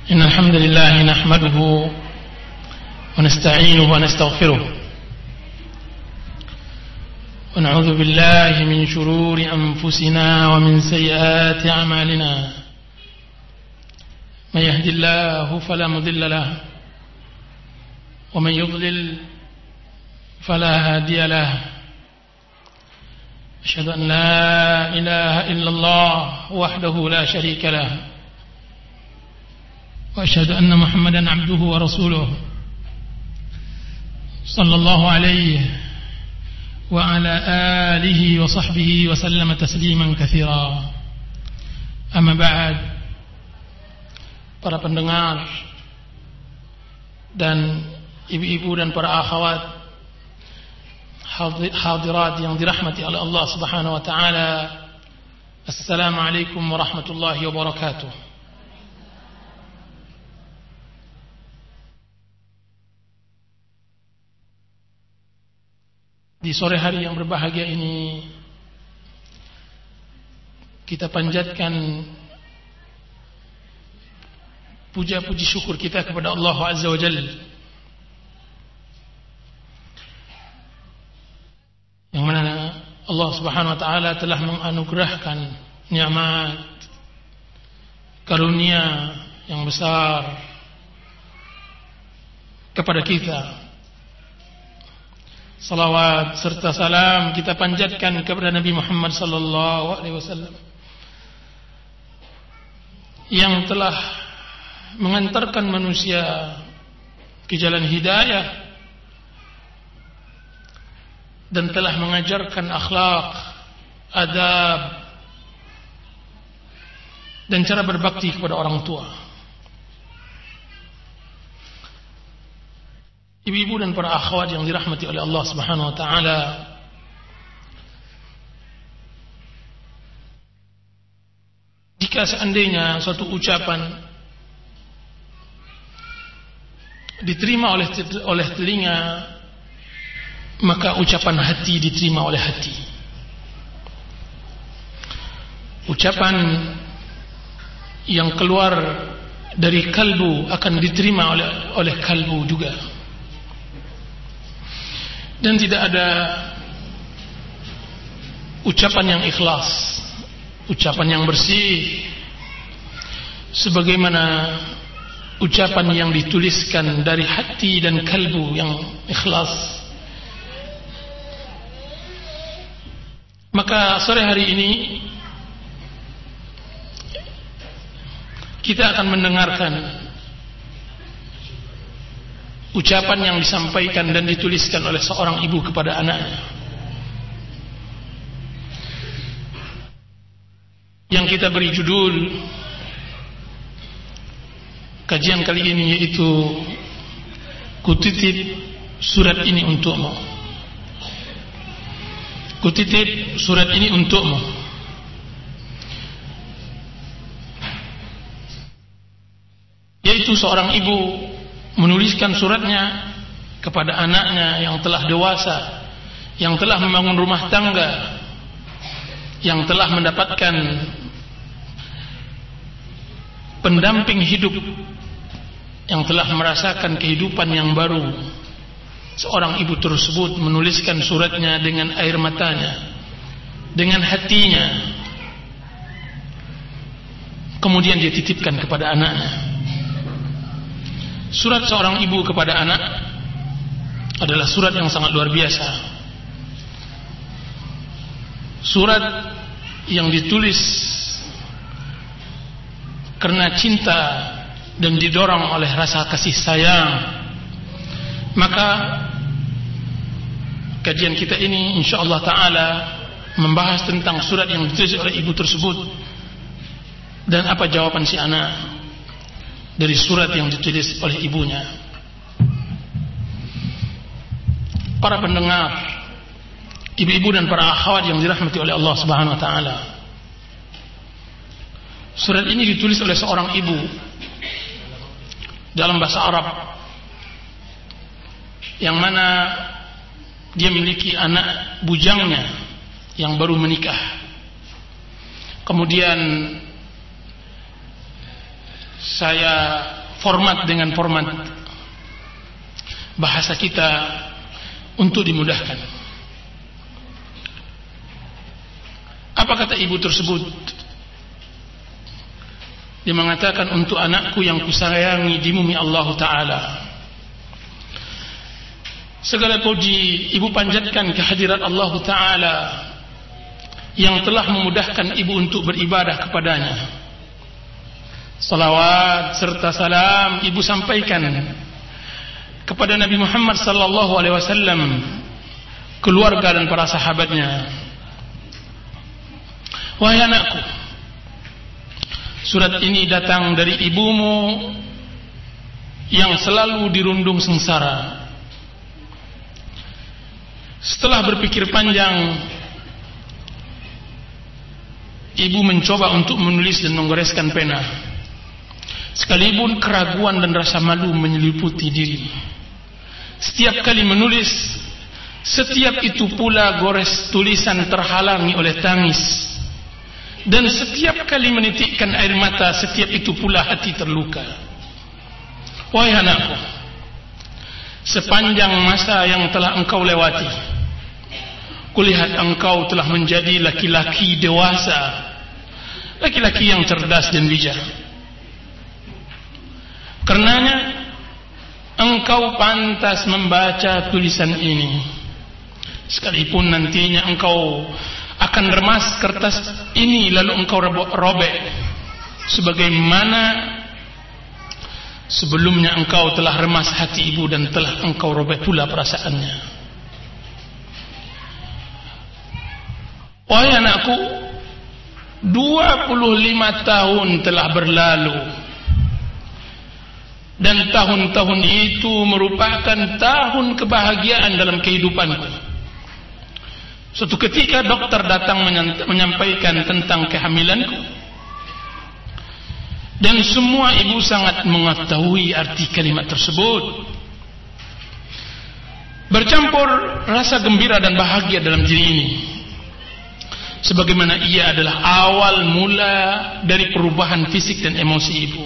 إن الحمد لله نحمده ونستعينه ونستغفره ونعوذ بالله من شرور أنفسنا ومن سيئات أعمالنا من يهد الله فلا مضل له ومن يضلل فلا هادي له أشهد أن لا إله إلا الله وحده لا شريك له وأشهد أن محمدا عبده ورسوله صلى الله عليه وعلى آله وصحبه وسلم تسليما كثيرا. أما بعد, para pendengar dan ibu-ibu dan para akhwat hadirat yang dirahmati oleh Allah Subhanahu wa taala, Assalamualaikum warahmatullahi wabarakatuh. Di sore hari yang berbahagia ini kita panjatkan puja-puji syukur kita kepada Allah Azza wa Jalla yang mana Allah Subhanahu wa taala telah menganugerahkan nikmat karunia yang besar kepada kita. Salawat serta salam kita panjatkan kepada Nabi Muhammad sallallahu alaihi wasallam yang telah mengantarkan manusia ke jalan hidayah dan telah mengajarkan akhlak, adab dan cara berbakti kepada orang tua. Ibu-ibu dan para akhwat yang dirahmati oleh Allah Subhanahu wa taala, jika seandainya suatu ucapan diterima oleh telinga, maka ucapan hati diterima oleh hati. Ucapan yang keluar dari kalbu akan diterima oleh kalbu juga. Dan tidak ada ucapan yang ikhlas, ucapan yang bersih sebagaimana ucapan yang dituliskan dari hati dan kalbu yang ikhlas. Maka sore hari ini kita akan mendengarkan ucapan yang disampaikan dan dituliskan oleh seorang ibu kepada anaknya, yang kita beri judul kajian kali ini, yaitu Kutitip surat ini untukmu. Kutitip surat ini untukmu. Yaitu seorang ibu menuliskan suratnya kepada anaknya yang telah dewasa, yang telah membangun rumah tangga, yang telah mendapatkan pendamping hidup, yang telah merasakan kehidupan yang baru. Seorang ibu tersebut menuliskan suratnya dengan air matanya, dengan hatinya, kemudian dia titipkan kepada anaknya. Surat seorang ibu kepada anak adalah surat yang sangat luar biasa. Surat yang ditulis karena cinta dan didorong oleh rasa kasih sayang. Maka kajian kita ini insyaallah taala membahas tentang surat yang ditulis oleh ibu tersebut dan apa jawaban si anak dari surat yang ditulis oleh ibunya. Para pendengar, ibu-ibu dan para akhwat yang dirahmati oleh Allah Subhanahu wa taala, surat ini ditulis oleh seorang ibu dalam bahasa Arab, yang mana dia memiliki anak bujangnya yang baru menikah. Kemudian saya format dengan format bahasa kita untuk dimudahkan. Apa kata ibu tersebut? Dia mengatakan, untuk anakku yang kusayangi di bumi Allah Ta'ala, segala puji ibu panjatkan kehadirat Allah Ta'ala yang telah memudahkan ibu untuk beribadah kepadanya. Salawat serta salam ibu sampaikan kepada Nabi Muhammad sallallahu alaihi wasallam, keluarga dan para sahabatnya. Wahai anakku, surat ini datang dari ibumu yang selalu dirundung sengsara. Setelah berpikir panjang, ibu mencoba untuk menulis dan menggoreskan pena, sekalipun keraguan dan rasa malu menyeliputi diri. Setiap kali menulis, setiap itu pula gores tulisan terhalangi oleh tangis, dan setiap kali menitikkan air mata, setiap itu pula hati terluka. Wahai anakku, sepanjang masa yang telah engkau lewati, kulihat engkau telah menjadi laki-laki dewasa, laki-laki yang cerdas dan bijak. Karenanya engkau pantas membaca tulisan ini, sekalipun nantinya engkau akan remas kertas ini lalu engkau robek, sebagaimana sebelumnya engkau telah remas hati ibu dan telah engkau robek pula perasaannya. Wahai anakku, 25 tahun telah berlalu, dan tahun-tahun itu merupakan tahun kebahagiaan dalam kehidupanku. Suatu ketika dokter datang menyampaikan tentang kehamilanku, dan semua ibu sangat mengetahui arti kalimat tersebut. Bercampur rasa gembira dan bahagia dalam diri ini, sebagaimana ia adalah awal mula dari perubahan fisik dan emosi ibu.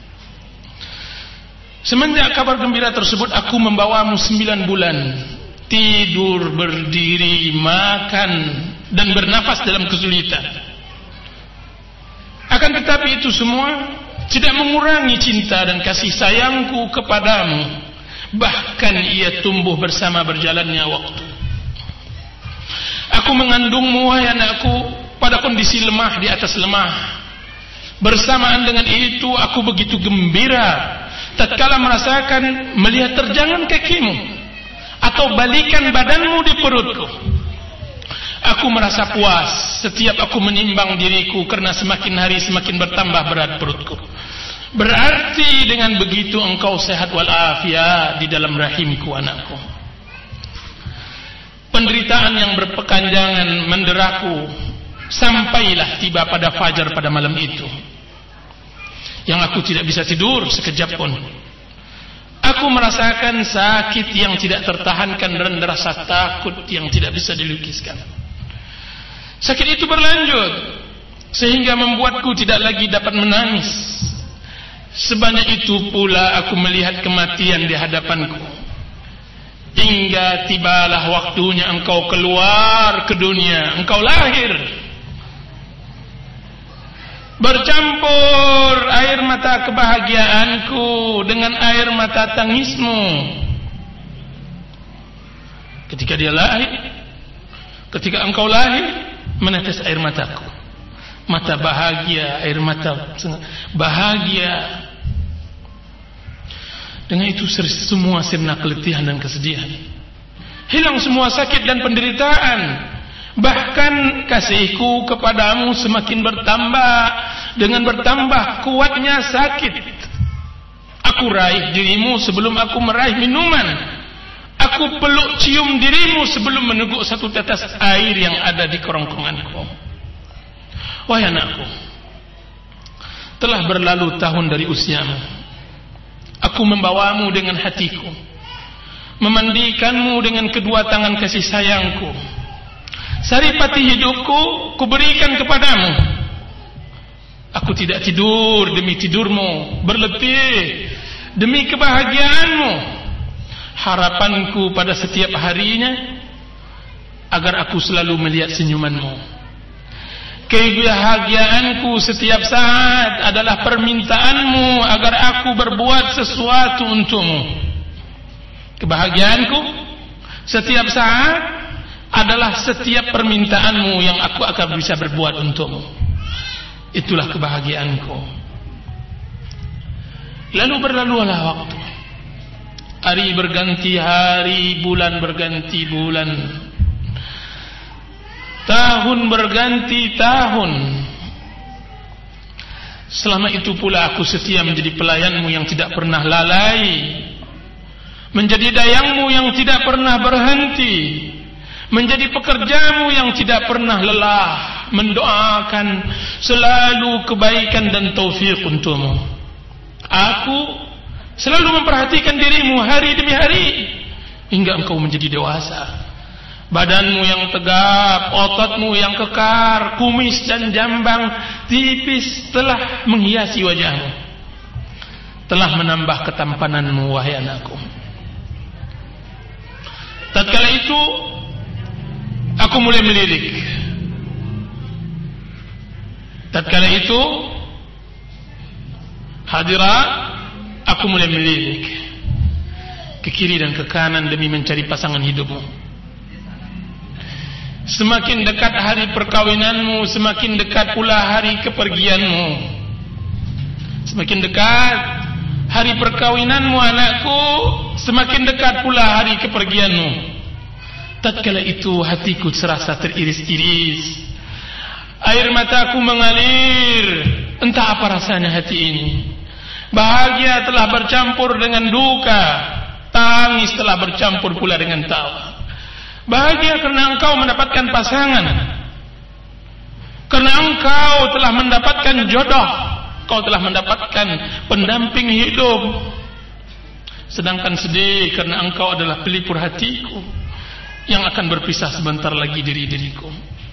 Semenjak kabar gembira tersebut, aku membawamu 9 bulan tidur, berdiri, makan, dan bernafas dalam kesulitan. Akan tetapi itu semua tidak mengurangi cinta dan kasih sayangku kepadamu. Bahkan ia tumbuh bersama berjalannya waktu. Aku mengandungmu, wahai anakku, pada kondisi lemah di atas lemah. Bersamaan dengan itu aku begitu gembira tatkala merasakan melihat terjangan kakimu atau balikan badanmu di perutku. Aku merasa puas setiap aku menimbang diriku, karena semakin hari semakin bertambah berat perutku. Berarti dengan begitu engkau sehat walafiat di dalam rahimku, anakku. Penderitaan yang berkepanjangan menderaku sampailah tiba pada fajar pada malam itu, yang aku tidak bisa tidur sekejap pun. Aku merasakan sakit yang tidak tertahankan dan rasa takut yang tidak bisa dilukiskan. Sakit itu berlanjut sehingga membuatku tidak lagi dapat menangis. Sebanyak itu pula aku melihat kematian di hadapanku, hingga tibalah waktunya engkau keluar ke dunia, engkau lahir. Bercampur air mata kebahagiaanku dengan air mata tangismu. Ketika dia lahir, ketika engkau lahir, menetes air mataku. Mata bahagia, air mata bahagia. Dengan itu semua sirna keletihan dan kesedihan. Hilang semua sakit dan penderitaan. Bahkan kasihku kepadamu semakin bertambah. Dengan bertambah kuatnya sakit, aku raih dirimu sebelum aku meraih minuman. Aku peluk cium dirimu sebelum meneguk satu tetes air yang ada di kerongkonganku. Wahai anakku, telah berlalu tahun dari usiamu. Aku membawamu dengan hatiku, memandikanmu dengan kedua tangan kasih sayangku. Saripati hidupku kuberikan kepadamu. Aku tidak tidur demi tidurmu, berletih demi kebahagiaanmu. Harapanku pada setiap harinya agar aku selalu melihat senyumanmu. Kebahagiaanku setiap saat adalah permintaanmu agar aku berbuat sesuatu untukmu. Kebahagiaanku setiap saat adalah setiap permintaanmu yang aku akan bisa berbuat untukmu. Itulah kebahagiaanku. Lalu berlalulah waktu. Hari berganti hari, bulan berganti bulan, tahun berganti tahun. Selama itu pula aku setia menjadi pelayanmu yang tidak pernah lalai, menjadi dayangmu yang tidak pernah berhenti, menjadi pekerjamu yang tidak pernah lelah, mendoakan selalu kebaikan dan taufik untukmu. Aku selalu memperhatikan dirimu hari demi hari hingga engkau menjadi dewasa. Badanmu yang tegap, ototmu yang kekar, kumis dan jambang tipis telah menghiasi wajahmu, telah menambah ketampananmu, wahai anakku. Tatkala itu aku mulai melirik. Tatkala itu hadirat, aku mulai melirik ke kiri dan ke kanan demi mencari pasangan hidupmu. Semakin dekat hari perkawinanmu, semakin dekat pula hari kepergianmu. Semakin dekat hari perkawinanmu anakku, semakin dekat pula hari kepergianmu. Tatkala itu hatiku serasa teriris-iris, air mataku mengalir. Entah apa rasanya hati ini. Bahagia telah bercampur dengan duka, tangis telah bercampur pula dengan tawa. Bahagia karena engkau mendapatkan pasangan, karena engkau telah mendapatkan jodoh, engkau telah mendapatkan pendamping hidup. Sedangkan sedih karena engkau adalah pelipur hatiku yang akan berpisah sebentar lagi dari diriku.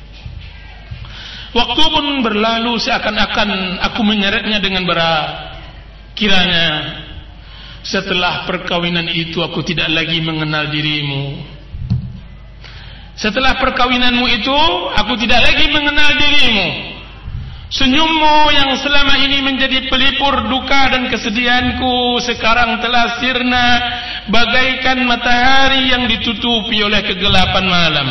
Waktu pun berlalu seakan-akan aku menyeretnya dengan berat. Kiranya setelah perkawinan itu aku tidak lagi mengenal dirimu. Setelah perkawinanmu itu aku tidak lagi mengenal dirimu. Senyummu yang selama ini menjadi pelipur duka dan kesedihanku sekarang telah sirna bagaikan matahari yang ditutupi oleh kegelapan malam.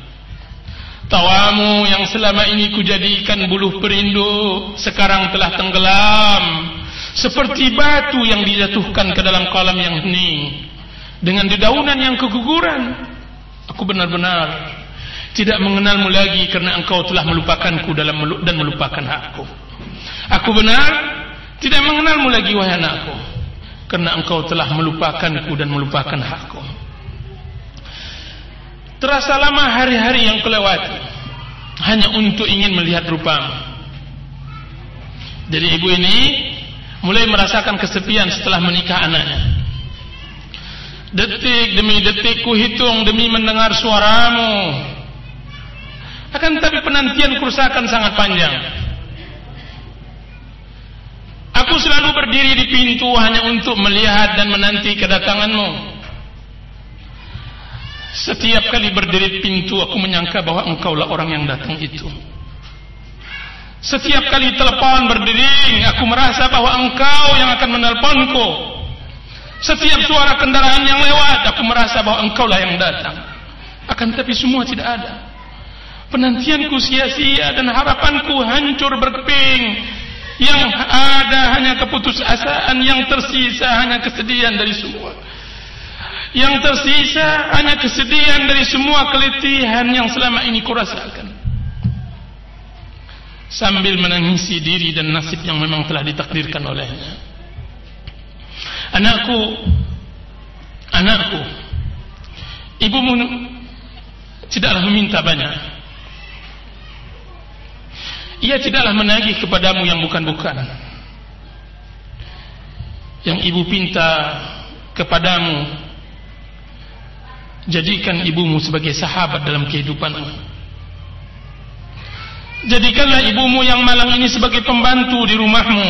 Tawamu yang selama ini kujadikan buluh perindu sekarang telah tenggelam seperti batu yang dijatuhkan ke dalam kolam yang hening dengan dedaunan yang keguguran. Aku benar-benar tidak mengenalmu lagi karena engkau telah melupakanku dan melupakan aku. Aku benar tidak mengenalmu lagi, wahai anakku, karena engkau telah melupakanku dan melupakan aku. Terasa lama hari-hari yang kelewati hanya untuk ingin melihat rupamu. Jadi ibu ini mulai merasakan kesepian setelah menikah anaknya. Detik demi detik ku hitung demi mendengar suaramu. Akan tetapi penantian kerusakan sangat panjang. Aku selalu berdiri di pintu hanya untuk melihat dan menanti kedatanganmu. Setiap kali berdiri di pintu aku menyangka bahwa engkaulah orang yang datang itu. Setiap kali telepon berdering aku merasa bahwa engkau yang akan menelponku. Setiap suara kendaraan yang lewat aku merasa bahwa engkaulah yang datang. Akan tetapi semua tidak ada. Penantianku sia-sia dan harapanku hancur berkeping. Yang ada hanya keputusasaan, yang tersisa hanya kesedihan dari semua. Yang tersisa hanya kesedihan dari semua keletihan yang selama ini kurasakan. Sambil menangisi diri dan nasib yang memang telah ditakdirkan olehnya. Anakku, ibumu tidaklah meminta banyak. Ia tidaklah menagih kepadamu yang bukan-bukan. Yang ibu pinta kepadamu, jadikan ibumu sebagai sahabat dalam kehidupanmu. Jadikanlah ibumu yang malang ini sebagai pembantu di rumahmu,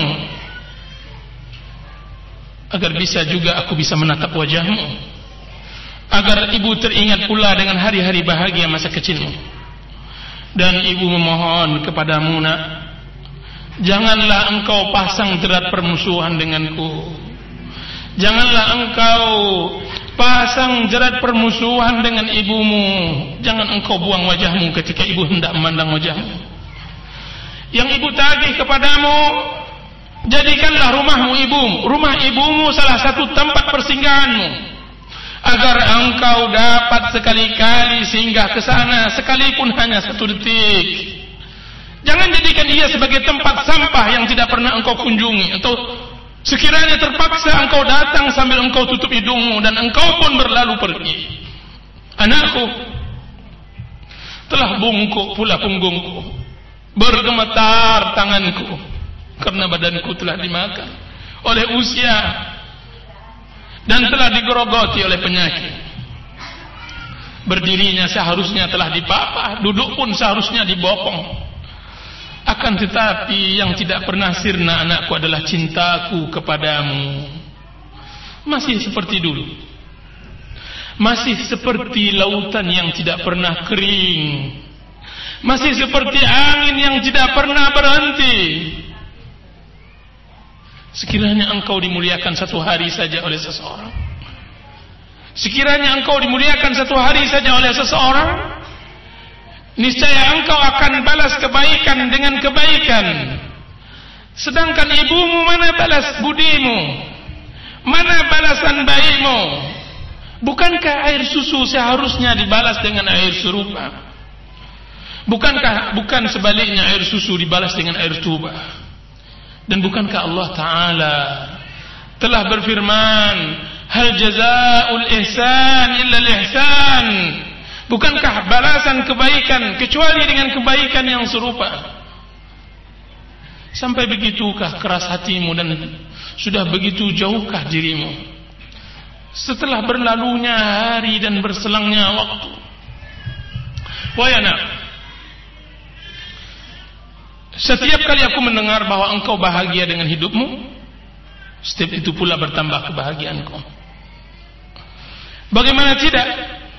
agar bisa juga aku bisa menatap wajahmu, agar ibu teringat pula dengan hari-hari bahagia masa kecilmu. Dan ibu memohon kepadamu, nak, janganlah engkau pasang jerat permusuhan denganku. Janganlah engkau pasang jerat permusuhan dengan ibumu. Jangan engkau buang wajahmu ketika ibu hendak memandang wajahmu. Yang ibu tagih kepadamu, jadikanlah rumah ibumu salah satu tempat persinggahanmu, agar engkau dapat sekali-kali singgah ke sana, sekalipun hanya 1 detik. Jangan jadikan ia sebagai tempat sampah yang tidak pernah engkau kunjungi, atau sekiranya terpaksa engkau datang sambil engkau tutup hidungmu dan engkau pun berlalu pergi. Anakku, telah bungkuk pula punggungku, bergemetar tanganku, karena badanku telah dimakan oleh usia dan telah digerogoti oleh penyakit. Berdirinya seharusnya telah dipapah, duduk pun seharusnya dibopong. Akan tetapi yang tidak pernah sirna, anakku, adalah cintaku kepadamu. Masih seperti dulu, masih seperti lautan yang tidak pernah kering, masih seperti angin yang tidak pernah berhenti. Sekiranya engkau dimuliakan satu hari saja oleh seseorang, sekiranya engkau dimuliakan satu hari saja oleh seseorang, niscaya engkau akan balas kebaikan dengan kebaikan. Sedangkan ibumu, mana balas budimu? Mana balasan bayimu? Bukankah air susu seharusnya dibalas dengan air serupa? Bukan sebaliknya air susu dibalas dengan air tuba? Dan bukankah Allah Ta'ala telah berfirman, hal jazaa'ul ihsan illa al-ihsan? Bukankah balasan kebaikan kecuali dengan kebaikan yang serupa? Sampai begitukah keras hatimu dan sudah begitu jauhkah dirimu setelah berlalunya hari dan berselangnya waktu? Wahai anak, setiap kali aku mendengar bahwa engkau bahagia dengan hidupmu, setiap itu pula bertambah kebahagiaanku. Bagaimana tidak?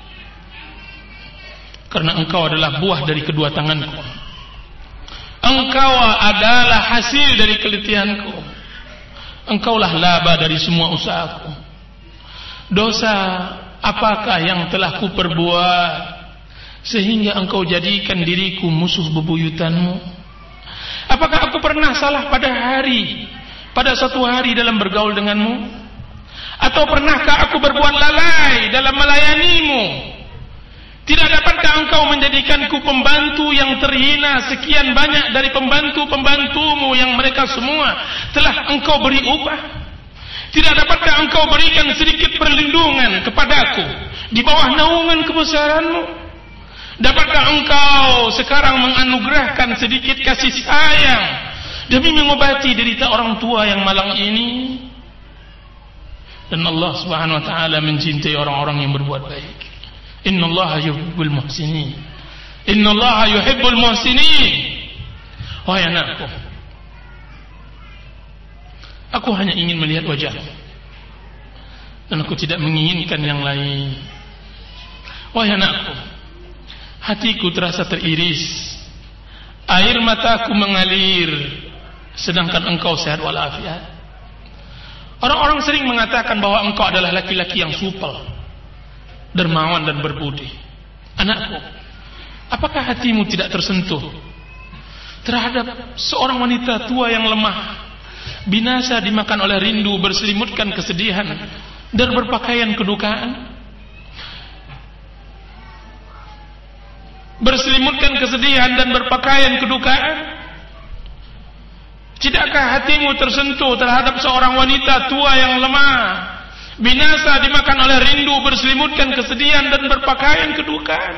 Karena engkau adalah buah dari kedua tanganku. Engkau adalah hasil dari kelitihanku. Engkaulah laba dari semua usahaku. Dosa apakah yang telah kuperbuat sehingga engkau jadikan diriku musuh bebuyutanmu? Apakah aku pernah salah pada suatu hari dalam bergaul denganmu? Atau pernahkah aku berbuat lalai dalam melayanimu? Tidak dapatkah engkau menjadikanku pembantu yang terhina sekian banyak dari pembantu-pembantumu yang mereka semua telah engkau beri upah? Tidak dapatkah engkau berikan sedikit perlindungan kepadaku di bawah naungan kebesaranmu? Dapatkah engkau sekarang menganugerahkan sedikit kasih sayang demi mengobati derita orang tua yang malang ini? Dan Allah Subhanahu wa Ta'ala mencintai orang-orang yang berbuat baik. Innallaha yuhibbul muhsinin. Innallaha yuhibbul muhsinin. Wahai anakku, aku hanya ingin melihat wajahmu, dan aku tidak menginginkan yang lain. Wahai anakku, hatiku terasa teriris, air mataku mengalir, sedangkan engkau sehat walafiat. Orang-orang sering mengatakan bahwa engkau adalah laki-laki yang supel, dermawan dan berbudi. Anakku, apakah hatimu tidak tersentuh terhadap seorang wanita tua yang lemah, binasa dimakan oleh rindu, berselimutkan kesedihan dan berpakaian kedukaan? Berselimutkan kesedihan dan berpakaian kedukaan. Tidakkah hatimu tersentuh terhadap seorang wanita tua yang lemah, binasa dimakan oleh rindu, berselimutkan kesedihan dan berpakaian kedukaan?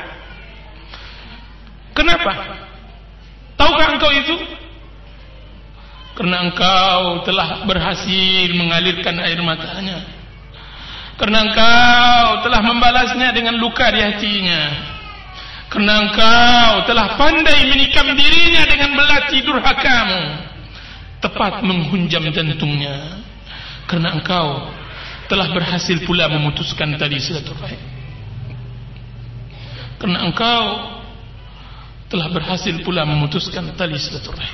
Kenapa? Tahukah engkau itu? Karena engkau telah berhasil mengalirkan air matanya, karena engkau telah membalasnya dengan luka di hatinya, Karena engkau telah pandai menikam dirinya dengan belati durhakamu, tepat menghunjam jantungnya. Karena engkau telah berhasil pula memutuskan tali silaturahim. Karena engkau telah berhasil pula memutuskan tali silaturahim.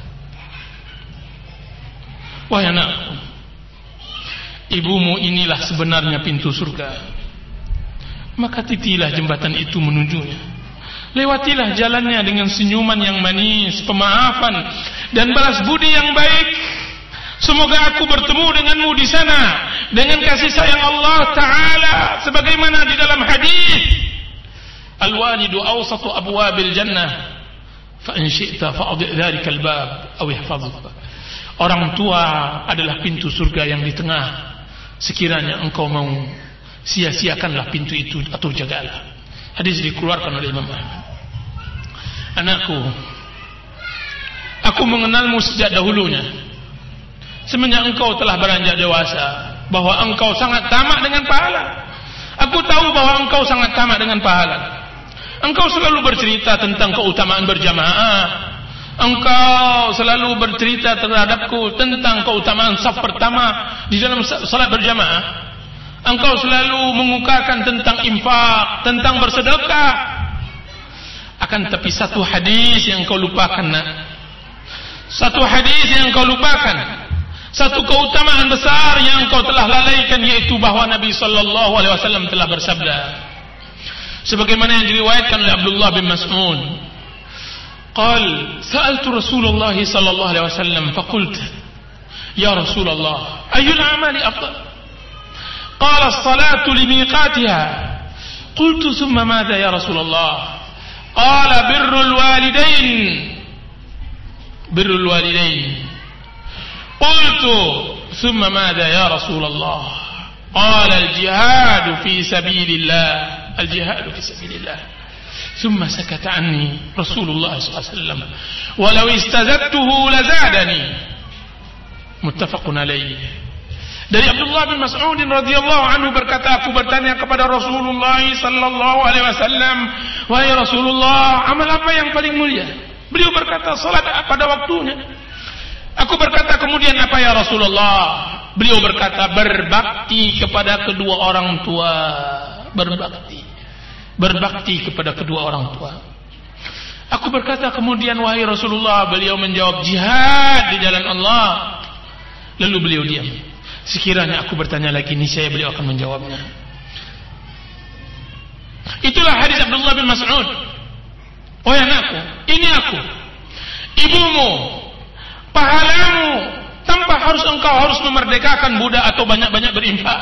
Wahai anakku, ibumu inilah sebenarnya pintu surga. Maka titilah jembatan itu menujunya. Lewatilah jalannya dengan senyuman yang manis, pemaafan dan balas budi yang baik. Semoga aku bertemu denganmu di sana dengan kasih sayang Allah Ta'ala, sebagaimana di dalam hadis, al-walidu awsatu abwabil jannah, fa in syi'ta fa'adhi' dhalika al-bab aw ihfazhu. Orang tua adalah pintu surga yang di tengah. Sekiranya engkau mau, sia-siakanlah pintu itu atau jagalah. Hadis dikeluarkan oleh Imam Ahmad. Anakku, aku mengenalmu sejak dahulunya. Semenjak engkau telah beranjak dewasa, bahwa engkau sangat tamak dengan pahala. Aku tahu bahwa engkau sangat tamak dengan pahala. Engkau selalu bercerita tentang keutamaan berjamaah. Engkau selalu bercerita terhadapku tentang keutamaan saf pertama di dalam salat berjamaah. Engkau selalu mengungkapkan tentang infak, tentang bersedekah. Akan tapi satu hadis yang kau lupakan, nak. Satu hadis yang kau lupakan. Satu keutamaan besar yang kau telah lalaikan, yaitu bahwa Nabi sallallahu alaihi wasallam telah bersabda, sebagaimana yang diriwayatkan oleh Abdullah bin Mas'ud. Qal, sa'altu Rasulullah sallallahu alaihi wasallam faqult, ya Rasulullah, ayyul amali afdal? قال الصلاة لميقاتها. قلت ثم ماذا يا رسول الله؟ قال بر الوالدين. قلت ثم ماذا يا رسول الله؟ قال الجهاد في سبيل الله. ثم سكت عني رسول الله صلى الله عليه وسلم ولو استزدته لزادني. متفق عليه. Dari Abdullah bin Mas'ud radhiyallahu anhu berkata, aku bertanya kepada Rasulullah sallallahu alaihi wasallam, wahai Rasulullah, amal apa yang paling mulia? Beliau berkata, salat pada waktunya. Aku berkata kemudian, apa ya Rasulullah? Beliau berkata, berbakti kepada kedua orang tua. Berbakti kepada kedua orang tua. Aku berkata kemudian, wahai Rasulullah. Beliau menjawab, jihad di jalan Allah. Lalu beliau diam. Sekiranya aku bertanya lagi, niscaya beliau akan menjawabnya. Itulah hadis Abdullah bin Mas'ud. Oh anakku, ini aku, ibumu, pahalamu, tanpa engkau harus memerdekakan budak atau banyak-banyak berinfak.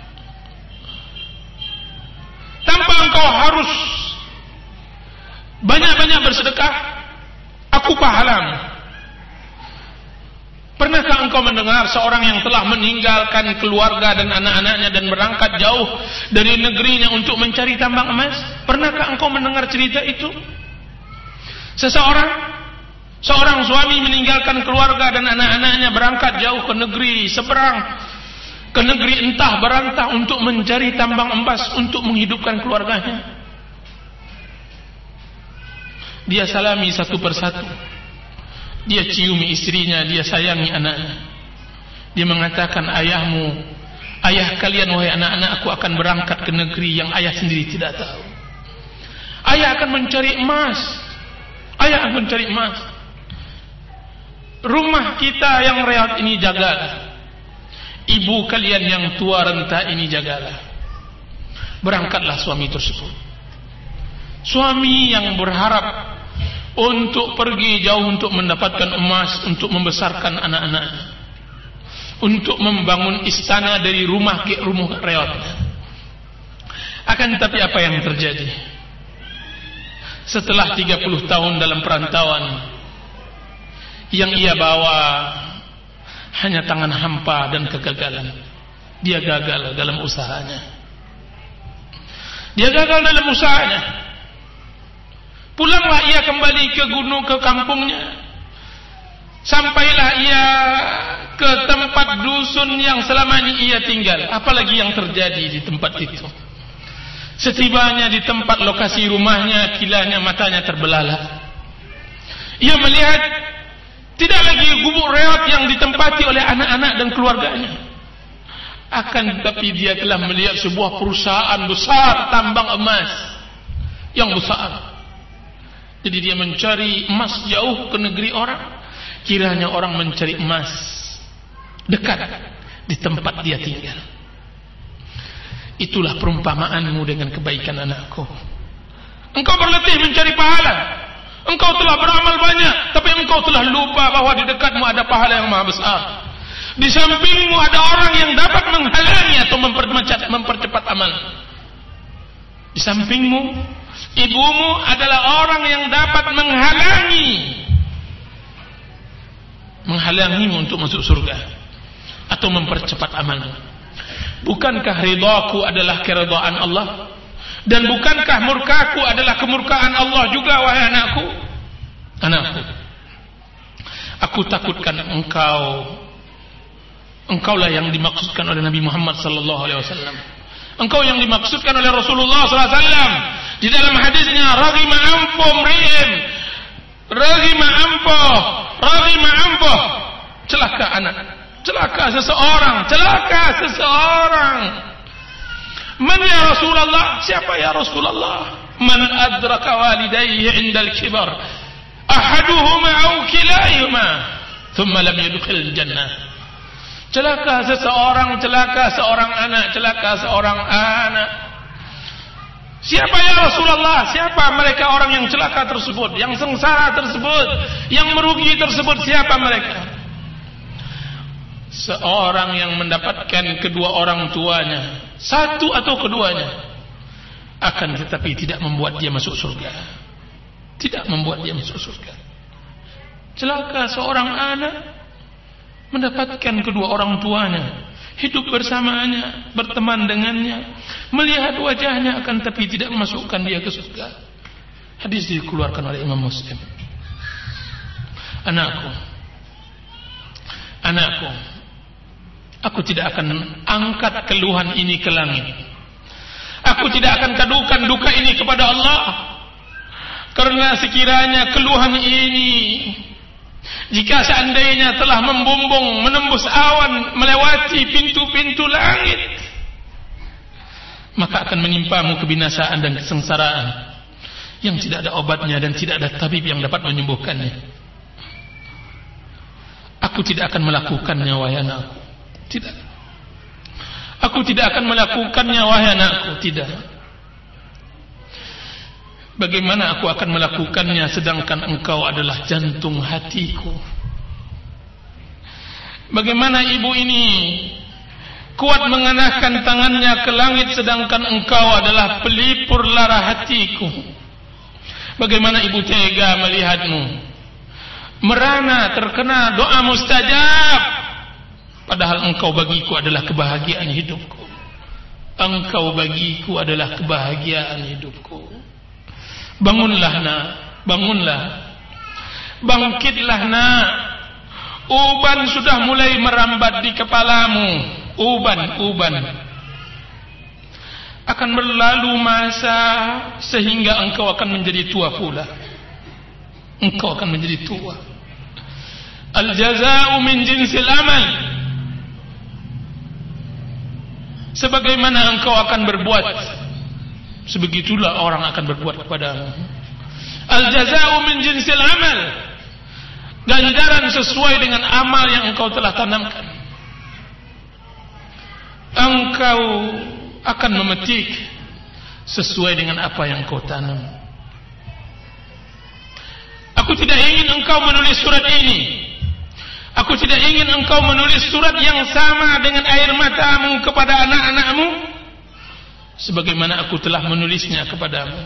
Tanpa engkau harus banyak-banyak bersedekah, aku pahalamu. Pernahkah engkau mendengar seorang yang telah meninggalkan keluarga dan anak-anaknya dan berangkat jauh dari negerinya untuk mencari tambang emas? Pernahkah engkau mendengar cerita itu? Seorang suami meninggalkan keluarga dan anak-anaknya berangkat jauh ke negeri seberang, ke negeri entah berantah untuk mencari tambang emas untuk menghidupkan keluarganya. Dia salami satu persatu. Dia ciumi istrinya, dia sayangi anaknya. Dia mengatakan, ayah kalian wahai anak-anak, aku akan berangkat ke negeri yang ayah sendiri tidak tahu. Ayah akan mencari emas. Rumah kita yang rehat ini jagalah. Ibu kalian yang tua renta ini jagalah. Berangkatlah suami tersebut. Suami yang berharap untuk pergi jauh untuk mendapatkan emas, untuk membesarkan anak-anaknya, untuk membangun istana dari rumah ke rumah reotnya. Akan tetapi apa yang terjadi? Setelah 30 tahun dalam perantauan, yang ia bawa hanya tangan hampa dan kegagalan. Dia gagal dalam usahanya. Pulanglah ia kembali ke gunung, ke kampungnya. Sampailah ia ke tempat dusun yang selama ini ia tinggal. Apalagi yang terjadi di tempat itu? Setibanya di tempat lokasi rumahnya, kilanya matanya terbelalak. Ia melihat tidak lagi gubuk reot yang ditempati oleh anak-anak dan keluarganya. Akan tetapi dia telah melihat sebuah perusahaan besar tambang emas yang besar. Jadi dia mencari emas jauh ke negeri orang. Kiranya orang mencari emas dekat di tempat dia tinggal. Itulah perumpamaanmu dengan kebaikan anakku. Engkau berletih mencari pahala. Engkau telah beramal banyak, tapi engkau telah lupa bahwa di dekatmu ada pahala yang maha besar. Di sampingmu ada orang yang dapat menghalangi atau mempercepat amal. Di sampingmu, ibumu adalah orang yang dapat menghalangimu untuk masuk surga atau mempercepat amalmu. Bukankah ridhaku adalah keridhaan Allah? Dan bukankah murkaku adalah kemurkaan Allah juga, wahai anakku? Anakku, aku takutkan engkaulah yang dimaksudkan oleh Nabi Muhammad sallallahu alaihi wasallam. Engkau yang dimaksudkan oleh Rasulullah sallallahu alaihi wasallam di dalam hadisnya, raghima ampoh, celaka anak, celaka seseorang. Man ya Rasulullah? Siapa ya Rasulullah? Man adraka walidayhi indal kibar ahaduhuma aw kilayhuma thumma lam yadkhul jannah. Celaka seseorang, celaka seorang anak, celaka seorang anak. Siapa ya Rasulullah? Siapa mereka orang yang celaka tersebut, yang sengsara tersebut, yang merugi tersebut? Siapa mereka? Seorang yang mendapatkan kedua orang tuanya, satu atau keduanya, akan tetapi tidak membuat dia masuk surga. Tidak membuat dia masuk surga. Celaka seorang anak mendapatkan kedua orang tuanya, hidup bersamanya, berteman dengannya, melihat wajahnya, akan tetapi tidak memasukkan dia ke surga. Hadis dikeluarkan oleh Imam Muslim. Anakku, aku tidak akan angkat keluhan ini ke langit. Aku tidak akan kadukan duka ini kepada Allah. Karena sekiranya keluhan ini, jika seandainya telah membumbung, menembus awan, melewati pintu-pintu langit, maka akan menimpamu kebinasaan dan kesengsaraan yang tidak ada obatnya dan tidak ada tabib yang dapat menyembuhkannya. Aku tidak akan melakukannya, wahai anakku. Tidak. Aku tidak akan melakukannya, wahai anakku. Tidak. Bagaimana aku akan melakukannya sedangkan engkau adalah jantung hatiku? Bagaimana ibu ini kuat mengenahkan tangannya ke langit sedangkan engkau adalah pelipur lara hatiku? Bagaimana ibu tega melihatmu merana terkena doa mustajab, padahal engkau bagiku adalah kebahagiaan hidupku. Engkau bagiku adalah kebahagiaan hidupku. Bangunlah nak, bangunlah. Bangkitlah nak. Uban sudah mulai merambat di kepalamu. Uban. Akan berlalu masa sehingga engkau akan menjadi tua pula. Engkau akan menjadi tua. Al-jaza'u min jinsil amal. Sebagaimana engkau akan berbuat, sebegitulah orang akan berbuat kepadamu. Al-jaza'u min jinsil amal. Ganjaran sesuai dengan amal yang engkau telah tanamkan. Engkau akan memetik sesuai dengan apa yang engkau tanam. Aku tidak ingin engkau menulis surat ini. Aku tidak ingin engkau menulis surat yang sama dengan air matamu kepada anak-anakmu sebagaimana aku telah menulisnya kepadamu.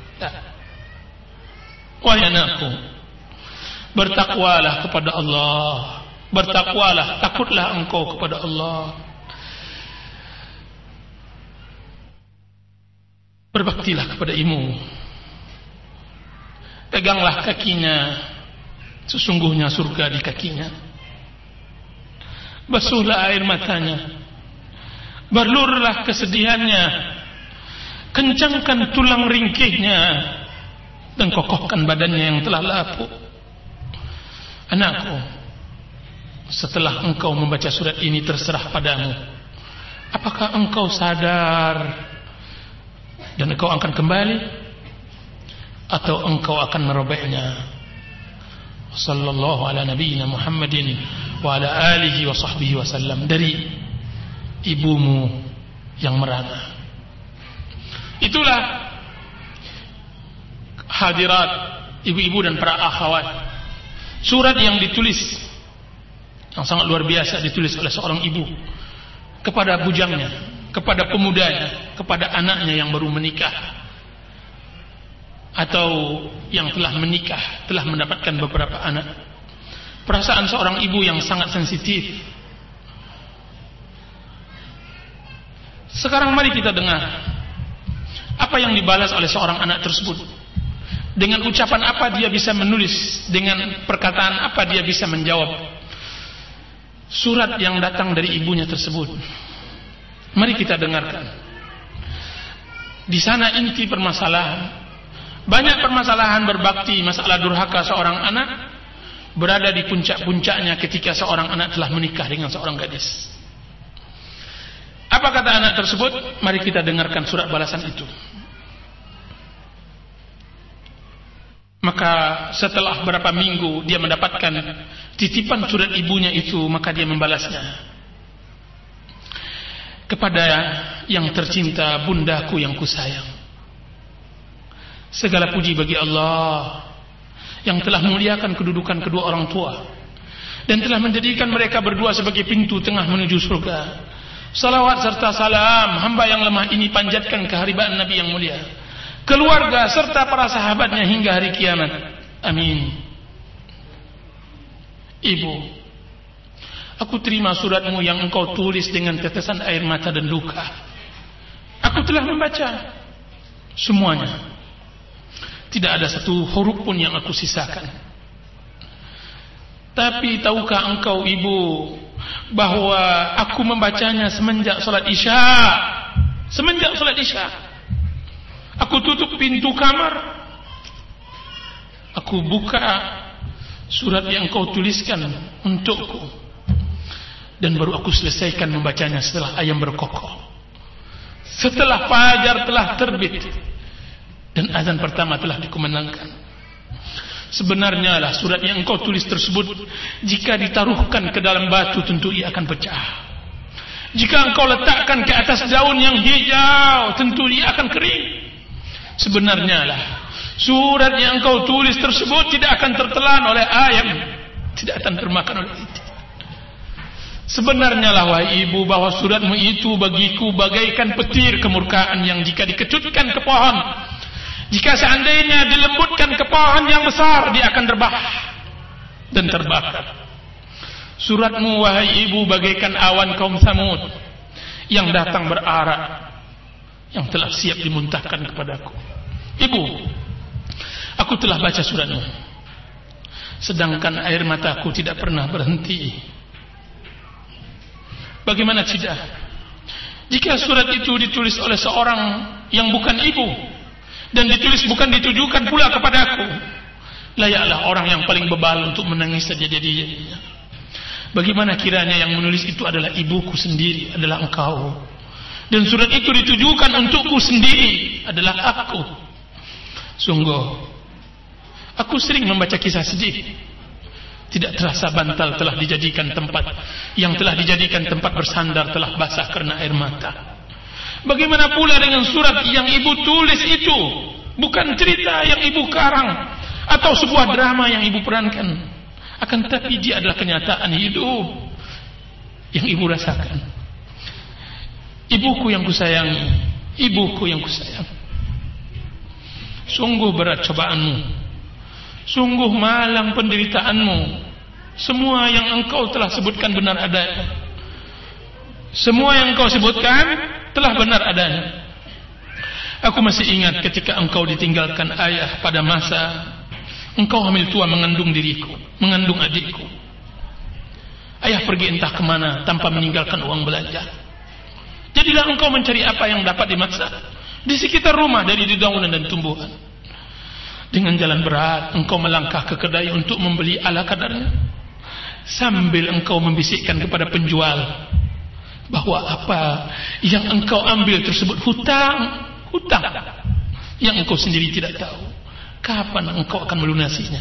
Wahai anakku, bertakwalah kepada Allah. Bertakwalah, takutlah engkau kepada Allah. Berbaktilah kepada ibu. Peganglah kakinya, sesungguhnya surga di kakinya. Basuhlah air matanya, balurlah kesedihannya, kencangkan tulang ringkihnya dan kokohkan badannya yang telah lapuk. Anakku, setelah engkau membaca surat ini terserah padamu. Apakah engkau sadar dan engkau akan kembali, atau engkau akan merobeknya? Sallallahu ala nabiyyina Muhammadin wa ala alihi wa sahbihi wasallam. Dari ibumu yang merana. Itulah hadirat ibu-ibu dan para akhwat, surat yang ditulis, yang sangat luar biasa, ditulis oleh seorang ibu kepada bujangnya, kepada pemudanya, kepada anaknya yang baru menikah atau yang telah menikah, telah mendapatkan beberapa anak. Perasaan seorang ibu yang sangat sensitif. Sekarang mari kita dengar apa yang dibalas oleh seorang anak tersebut. Dengan ucapan apa dia bisa menulis, dengan perkataan apa dia bisa menjawab surat yang datang dari ibunya tersebut. Mari kita dengarkan. Di sana inti permasalahan, banyak permasalahan berbakti, masalah durhaka seorang anak berada di puncak-puncaknya ketika seorang anak telah menikah dengan seorang gadis. Apa kata anak tersebut? Mari kita dengarkan surat balasan itu. Maka setelah beberapa minggu dia mendapatkan titipan surat ibunya itu, maka dia membalasnya. Kepada yang tercinta, bundaku yang kusayang, segala puji bagi Allah yang telah memuliakan kedudukan kedua orang tua dan telah menjadikan mereka berdua sebagai pintu tengah menuju surga. Salawat serta salam hamba yang lemah ini panjatkan keharibaan Nabi yang mulia, keluarga serta para sahabatnya hingga hari kiamat. Amin. Ibu, aku terima suratmu yang engkau tulis dengan tetesan air mata dan duka. Aku telah membaca semuanya. Tidak ada satu huruf pun yang aku sisakan. Tapi tahukah engkau, ibu, bahwa aku membacanya semenjak salat Isya. Semenjak salat Isya aku tutup pintu kamar, aku buka surat yang kau tuliskan untukku, dan baru aku selesaikan membacanya setelah ayam berkokok, setelah fajar telah terbit dan azan pertama telah dikumandangkan. Sebenarnya lah surat yang engkau tulis tersebut, jika ditaruhkan ke dalam batu tentu ia akan pecah. Jika engkau letakkan ke atas daun yang hijau tentu ia akan kering. Sebenarnya lah surat yang engkau tulis tersebut tidak akan tertelan oleh ayam, tidak akan termakan oleh itik. Sebenarnya lah wahai ibu, bahwa suratmu itu bagiku bagaikan petir kemurkaan yang jika dikecutkan ke pohon, jika seandainya dilembutkan ke pohon yang besar, dia akan rebah dan terbakar. Suratmu wahai ibu bagaikan awan kaum Samud yang datang berarak, yang telah siap dimuntahkan kepadaku. Ibu, aku telah baca suratmu, sedangkan air mataku tidak pernah berhenti. Bagaimana tidak jika surat itu ditulis oleh seorang yang bukan ibu, dan ditulis bukan ditujukan pula kepadaku? Layaklah orang yang paling bebal untuk menangis saja jadinya. Bagaimana kiranya yang menulis itu adalah ibuku sendiri, adalah engkau, dan surat itu ditujukan untukku sendiri, adalah aku. Sungguh aku sering membaca kisah sedih. Tidak terasa bantal telah dijadikan tempat, yang telah dijadikan tempat bersandar telah basah karena air mata. Bagaimana pula dengan surat yang ibu tulis itu? Bukan cerita yang ibu karang atau sebuah drama yang ibu perankan, akan tetapi dia adalah kenyataan hidup yang ibu rasakan. Ibuku yang kusayangi, ibuku yang kusayang. Sungguh berat cobaanmu, sungguh malang penderitaanmu. Semua yang engkau telah sebutkan benar adanya. Semua yang engkau sebutkan telah benar adanya. Aku masih ingat ketika engkau ditinggalkan ayah pada masa engkau hamil tua mengandung diriku, mengandung adikku. Ayah pergi entah kemana tanpa meninggalkan uang belanja. Jadilah engkau mencari apa yang dapat dimasak di sekitar rumah dari dedaunan dan tumbuhan. Dengan jalan berat engkau melangkah ke kedai untuk membeli ala kadarnya, sambil engkau membisikkan kepada penjual bahwa apa yang engkau ambil tersebut hutang yang engkau sendiri tidak tahu kapan engkau akan melunasinya.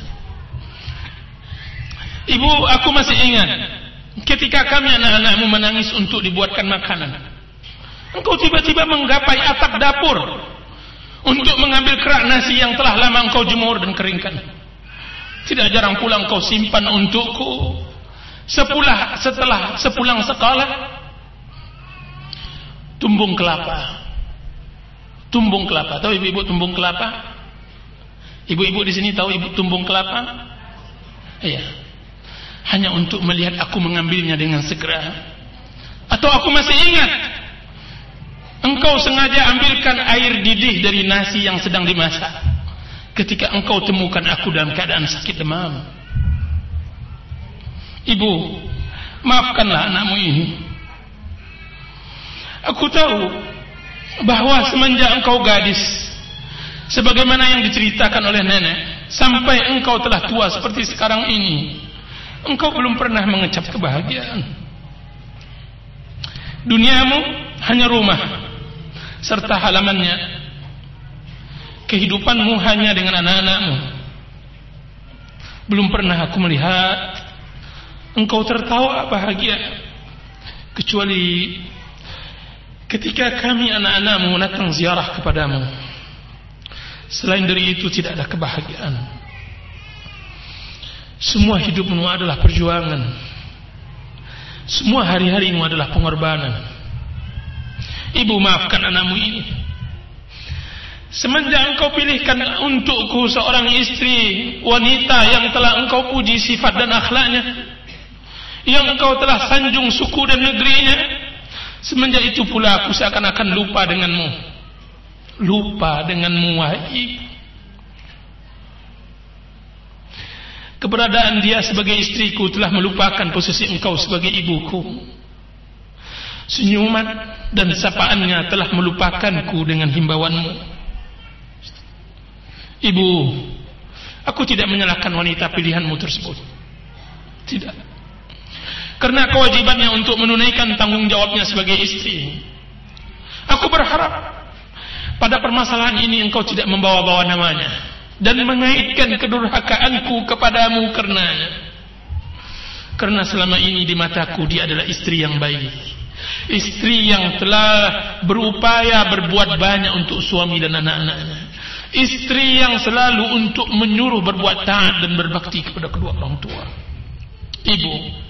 Ibu, aku masih ingat ketika kami anak-anakmu menangis untuk dibuatkan makanan, engkau tiba-tiba menggapai atap dapur untuk mengambil kerak nasi yang telah lama engkau jemur dan keringkan. Tidak jarang pula engkau simpan untukku setelah sepulang sekolah tumbung kelapa. Tahu ibu-ibu tumbung kelapa? Ibu-ibu di sini tahu ibu tumbung kelapa? Iya. Hanya untuk melihat aku mengambilnya dengan segera. Atau aku masih ingat engkau sengaja ambilkan air didih dari nasi yang sedang dimasak ketika engkau temukan aku dalam keadaan sakit demam. Ibu, maafkanlah anakmu ini. Aku tahu bahwa semenjak engkau gadis, sebagaimana yang diceritakan oleh nenek, sampai engkau telah tua seperti sekarang ini, engkau belum pernah mengecap kebahagiaan. Duniamu hanya rumah serta halamannya. Kehidupanmu hanya dengan anak-anakmu. Belum pernah aku melihat engkau tertawa bahagia, kecuali ketika kami anak-anakmu datang ziarah kepadamu. Selain dari itu tidak ada kebahagiaan. Semua hidupmu adalah perjuangan. Semua hari-harimu adalah pengorbanan. Ibu, maafkan anakmu ini. Semenjak engkau pilihkan untukku seorang istri wanita yang telah engkau puji sifat dan akhlaknya, yang engkau telah sanjung suku dan negerinya, semenjak itu pula aku seakan-akan lupa denganmu. Lupa denganmu, wahai. Keberadaan dia sebagai istriku telah melupakan posisi engkau sebagai ibuku. Senyuman dan sapaannya telah melupakanku dengan himbauanmu. Ibu, aku tidak menyalahkan wanita pilihanmu tersebut. Tidak. Karena kewajibannya untuk menunaikan tanggung jawabnya sebagai istri. Aku berharap pada permasalahan ini engkau tidak membawa-bawa namanya dan mengaitkan kedurhakaanku kepadamu karenanya. Karena selama ini di mataku dia adalah istri yang baik, istri yang telah berupaya berbuat banyak untuk suami dan anak-anaknya, istri yang selalu untuk menyuruh berbuat taat dan berbakti kepada kedua orang tua. Ibu,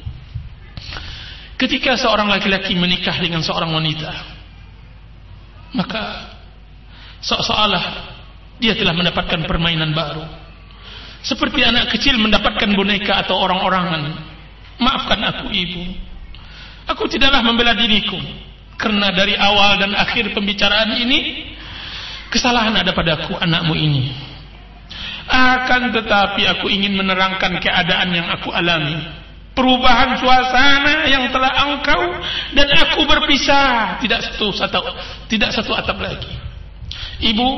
ketika seorang laki-laki menikah dengan seorang wanita, maka seolah-olah dia telah mendapatkan permainan baru, seperti anak kecil mendapatkan boneka atau orang-orangan. Maafkan aku, ibu. Aku tidaklah membela diriku, karena dari awal dan akhir pembicaraan ini kesalahan ada padaku, anakmu ini. Akan tetapi aku ingin menerangkan keadaan yang aku alami, perubahan suasana yang telah engkau dan aku berpisah, tidak satu atap lagi. Ibu,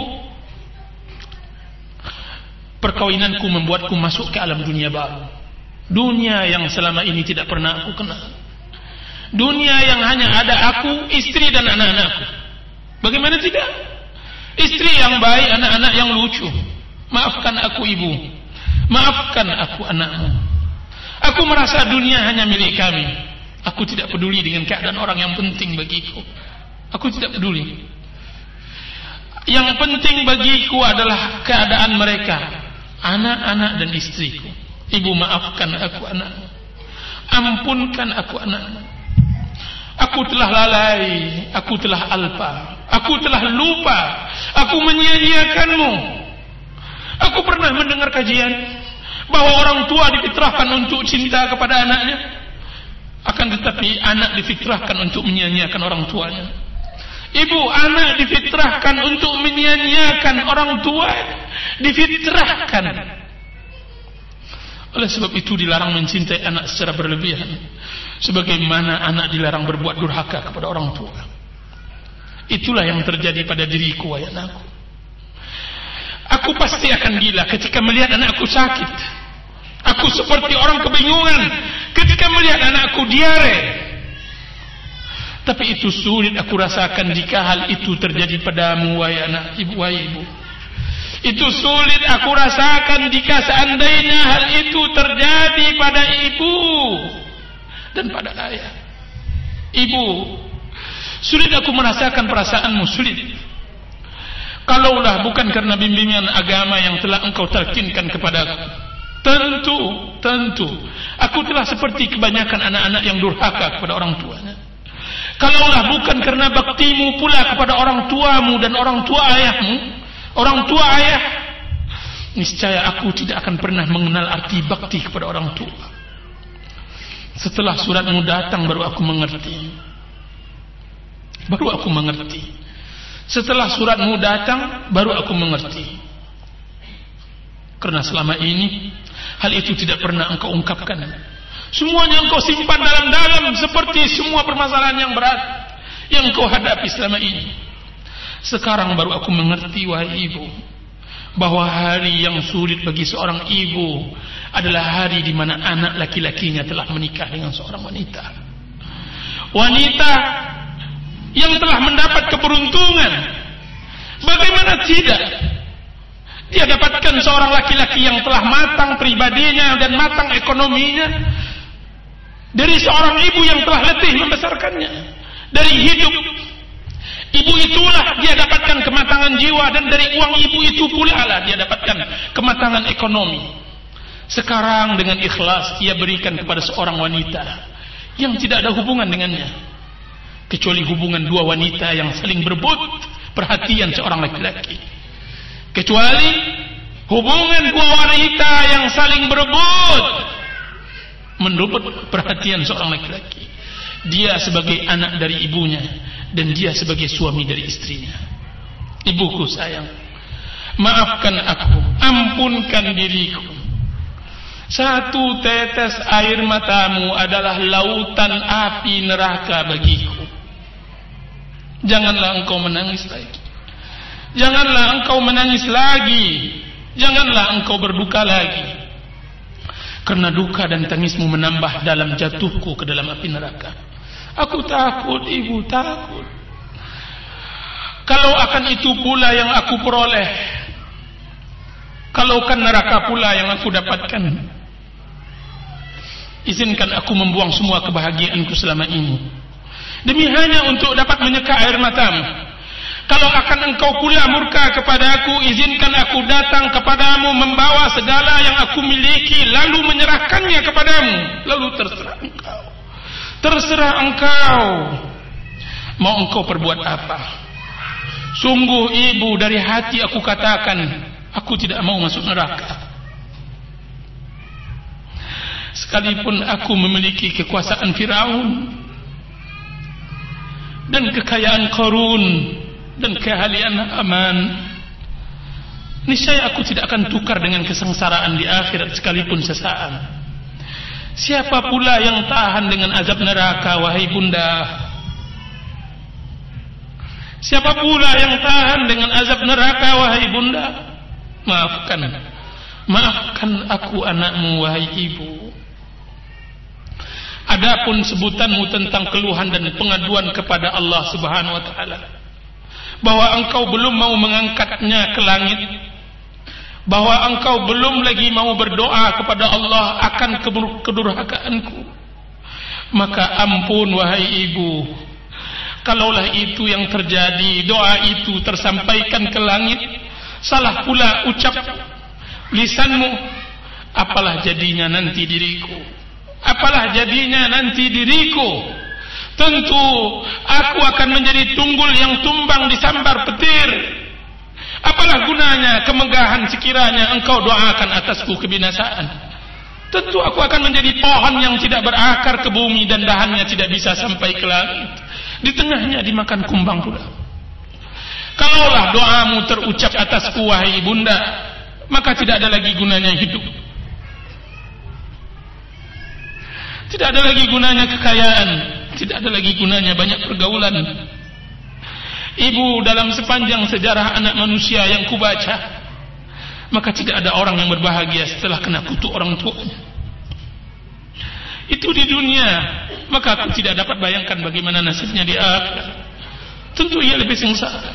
perkawinanku membuatku masuk ke alam dunia baru, dunia yang selama ini tidak pernah aku kenal, dunia yang hanya ada aku, istri dan anak-anakku. Bagaimana tidak? Istri yang baik, anak-anak yang lucu. Maafkan aku, ibu. Maafkan aku, anakmu. Aku merasa dunia hanya milik kami. Aku tidak peduli dengan keadaan orang yang penting bagiku. Aku tidak peduli. Yang penting bagiku adalah keadaan mereka, anak-anak dan istriku. Ibu, maafkan aku, anakmu. Ampunkan aku, anakmu. Aku telah lalai, aku telah alpa, aku telah lupa, aku menyia-nyiakanmu. Aku pernah mendengar kajian bahwa orang tua difitrahkan untuk cinta kepada anaknya, akan tetapi anak difitrahkan untuk menyia-nyiakan orang tuanya. Ibu, anak difitrahkan untuk menyia-nyiakan orang tua, difitrahkan. Oleh sebab itu dilarang mencintai anak secara berlebihan, sebagaimana anak dilarang berbuat durhaka kepada orang tua. Itulah yang terjadi pada diriku, wahai anakku. Aku pasti akan gila ketika melihat anakku sakit. Aku seperti orang kebingungan ketika melihat anakku diare. Tapi itu sulit aku rasakan jika hal itu terjadi padamu, wahai anak ibu, wahai ibu. Itu sulit aku rasakan jika seandainya hal itu terjadi pada ibu dan pada ayah. Ibu, sulit aku merasakan perasaanmu, sulit. Kalaulah bukan karena bimbingan agama yang telah engkau talkinkan kepadaku, tentu aku telah seperti kebanyakan anak-anak yang durhaka kepada orang tuanya. Kalaulah bukan karena baktimu pula kepada orang tuamu dan orang tua ayahmu, orang tua ayah, niscaya aku tidak akan pernah mengenal arti bakti kepada orang tua. Setelah suratmu datang baru aku mengerti. Setelah suratmu datang baru aku mengerti. Karena selama ini hal itu tidak pernah engkau ungkapkan. Semuanya engkau simpan dalam-dalam, seperti semua permasalahan yang berat yang engkau hadapi selama ini. Sekarang baru aku mengerti, wahai ibu, bahwa hari yang sulit bagi seorang ibu adalah hari di mana anak laki-lakinya telah menikah dengan seorang wanita. Wanita yang telah mendapat keberuntungan. Bagaimana tidak? Dia dapatkan seorang laki-laki yang telah matang pribadinya dan matang ekonominya, dari seorang ibu yang telah letih membesarkannya. Dari hidup ibu itulah dia dapatkan kematangan jiwa, dan dari uang ibu itu pula lah dia dapatkan kematangan ekonomi. Sekarang dengan ikhlas ia berikan kepada seorang wanita yang tidak ada hubungan dengannya, kecuali hubungan dua wanita yang saling berebut perhatian seorang laki-laki. Kecuali hubungan dua wanita yang saling berebut merebut perhatian seorang laki-laki. Dia sebagai anak dari ibunya dan dia sebagai suami dari istrinya. Ibuku sayang, maafkan aku, ampunkan diriku. Satu tetes air matamu adalah lautan api neraka bagiku. Janganlah engkau menangis lagi. Janganlah engkau menangis lagi. Janganlah engkau berduka lagi. Karena duka dan tangismu menambah dalam jatuhku ke dalam api neraka. Aku takut, ibu, takut. Kalau akan itu pula yang aku peroleh, kalau kan neraka pula yang aku dapatkan, izinkan aku membuang semua kebahagiaanku selama ini, demi hanya untuk dapat menyeka air matamu. Kalau akan engkau pula murka kepadaku, izinkan aku datang kepadamu membawa segala yang aku miliki, lalu menyerahkannya kepadamu. Lalu terserah engkau mau engkau perbuat apa. Sungguh ibu, dari hati aku katakan, aku tidak mau masuk neraka. Sekalipun aku memiliki kekuasaan Firaun dan kekayaan Qarun dan keahlian Haman, niscaya aku tidak akan tukar dengan kesengsaraan di akhirat sekalipun sesaat. Siapa pula yang tahan dengan azab neraka, wahai bunda? Siapa pula yang tahan dengan azab neraka, wahai bunda? Maafkan aku anakmu, wahai ibu. Adapun sebutanmu tentang keluhan dan pengaduan kepada Allah Subhanahu wa taala, bahwa engkau belum mau mengangkatnya ke langit, bahwa engkau belum lagi mau berdoa kepada Allah akan kedurhakaanku, maka ampun wahai ibu, kalaulah itu yang terjadi, doa itu tersampaikan ke langit, salah pula ucap lisanmu, apalah jadinya nanti diriku? Apalah jadinya nanti diriku? Tentu aku akan menjadi tunggul yang tumbang disambar petir. Apalah gunanya kemegahan sekiranya engkau doakan atasku kebinasaan? Tentu aku akan menjadi pohon yang tidak berakar ke bumi dan dahannya tidak bisa sampai ke langit. Di tengahnya dimakan kumbang pula. Kalaulah doamu terucap atasku, wahai bunda, maka tidak ada lagi gunanya hidup. Tidak ada lagi gunanya kekayaan. Tidak ada lagi gunanya banyak pergaulan. Ibu, dalam sepanjang sejarah anak manusia yang kubaca, maka tidak ada orang yang berbahagia setelah kena kutuk orang tuanya. Itu di dunia, maka aku tidak dapat bayangkan bagaimana nasibnya di akhirat. Tentu ia lebih sengsara.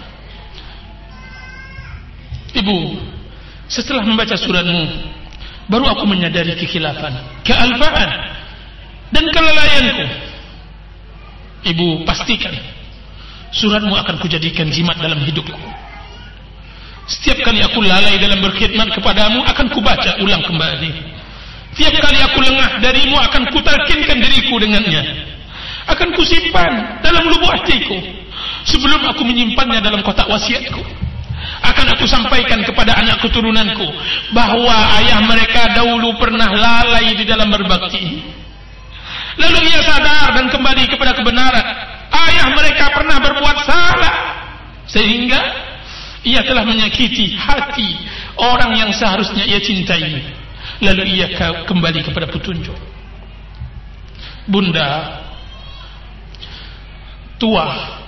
Ibu, setelah membaca suratmu, baru aku menyadari kekhilafan, kealfaan, dan kelalaianku. Ibu, pastikan suratmu akan kujadikan jimat dalam hidupku. Setiap kali aku lalai dalam berkhidmat kepadamu, akan kubaca ulang kembali. Setiap kali aku lengah darimu, akan kutalkinkan diriku dengannya. Akan kusimpan dalam lubuk hatiku sebelum aku menyimpannya dalam kotak wasiatku. Akan aku sampaikan kepada anak keturunanku bahwa ayah mereka dahulu pernah lalai di dalam berbakti. Lalu ia sadar dan kembali kepada kebenaran. Ayah mereka pernah berbuat salah, sehingga ia telah menyakiti hati orang yang seharusnya ia cintai. Lalu ia kembali kepada petunjuk. Bunda, tua,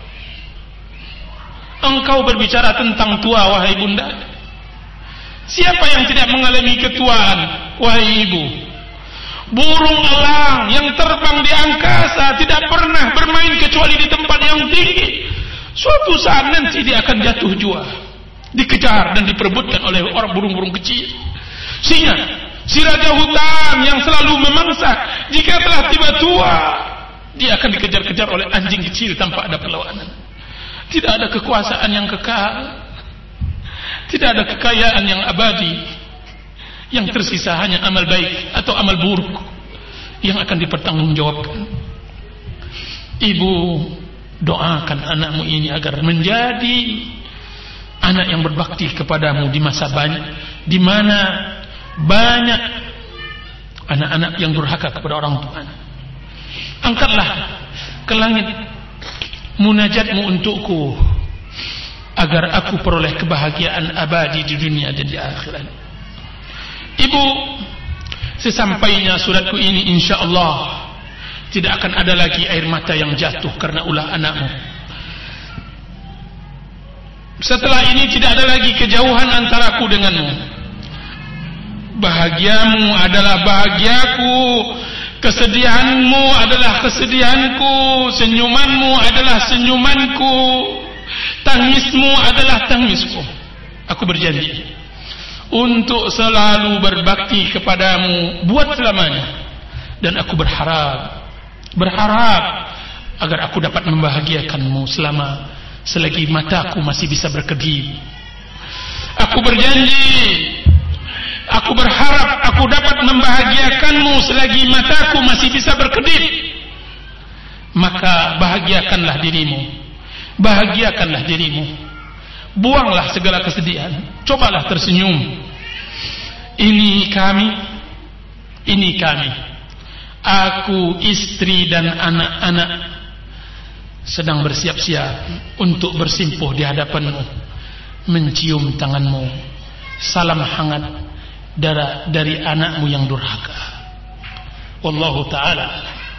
engkau berbicara tentang tua, wahai bunda. Siapa yang tidak mengalami ketuaan, wahai ibu? Burung elang yang terbang di angkasa tidak pernah bermain kecuali di tempat yang tinggi. Suatu saat nanti dia akan jatuh jua, dikejar dan diperebutkan oleh orang burung-burung kecil. Singa, si raja hutan yang selalu memangsa, jika telah tiba tua, dia akan dikejar-kejar oleh anjing kecil tanpa ada perlawanan. Tidak ada kekuasaan yang kekal, tidak ada kekayaan yang abadi. Yang tersisa hanya amal baik atau amal buruk yang akan dipertanggungjawabkan. Ibu, doakan anakmu ini agar menjadi anak yang berbakti kepadamu di masa banyak, di mana banyak anak-anak yang durhaka kepada orang tuanya. Angkatlah ke langit munajatmu untukku, agar aku peroleh kebahagiaan abadi di dunia dan di akhirat. Ibu, sesampainya suratku ini, insyaallah tidak akan ada lagi air mata yang jatuh karena ulah anakmu. Setelah ini tidak ada lagi kejauhan antaraku denganmu. Bahagiamu adalah bahagiaku, kesedihanmu adalah kesedihanku, senyumanmu adalah senyumanku, tangismu adalah tangisku. Aku berjanji untuk selalu berbakti kepadamu buat selamanya. Dan aku berharap agar aku dapat membahagiakanmu selagi mataku masih bisa berkedip. Aku berjanji, aku berharap aku dapat membahagiakanmu selagi mataku masih bisa berkedip. Maka bahagiakanlah dirimu, bahagiakanlah dirimu. Buanglah segala kesedihan, cobalah tersenyum. Ini kami, aku, istri dan anak-anak sedang bersiap-siap untuk bersimpuh di hadapanmu, mencium tanganmu. Salam hangat dari anakmu yang durhaka. Wallahu ta'ala.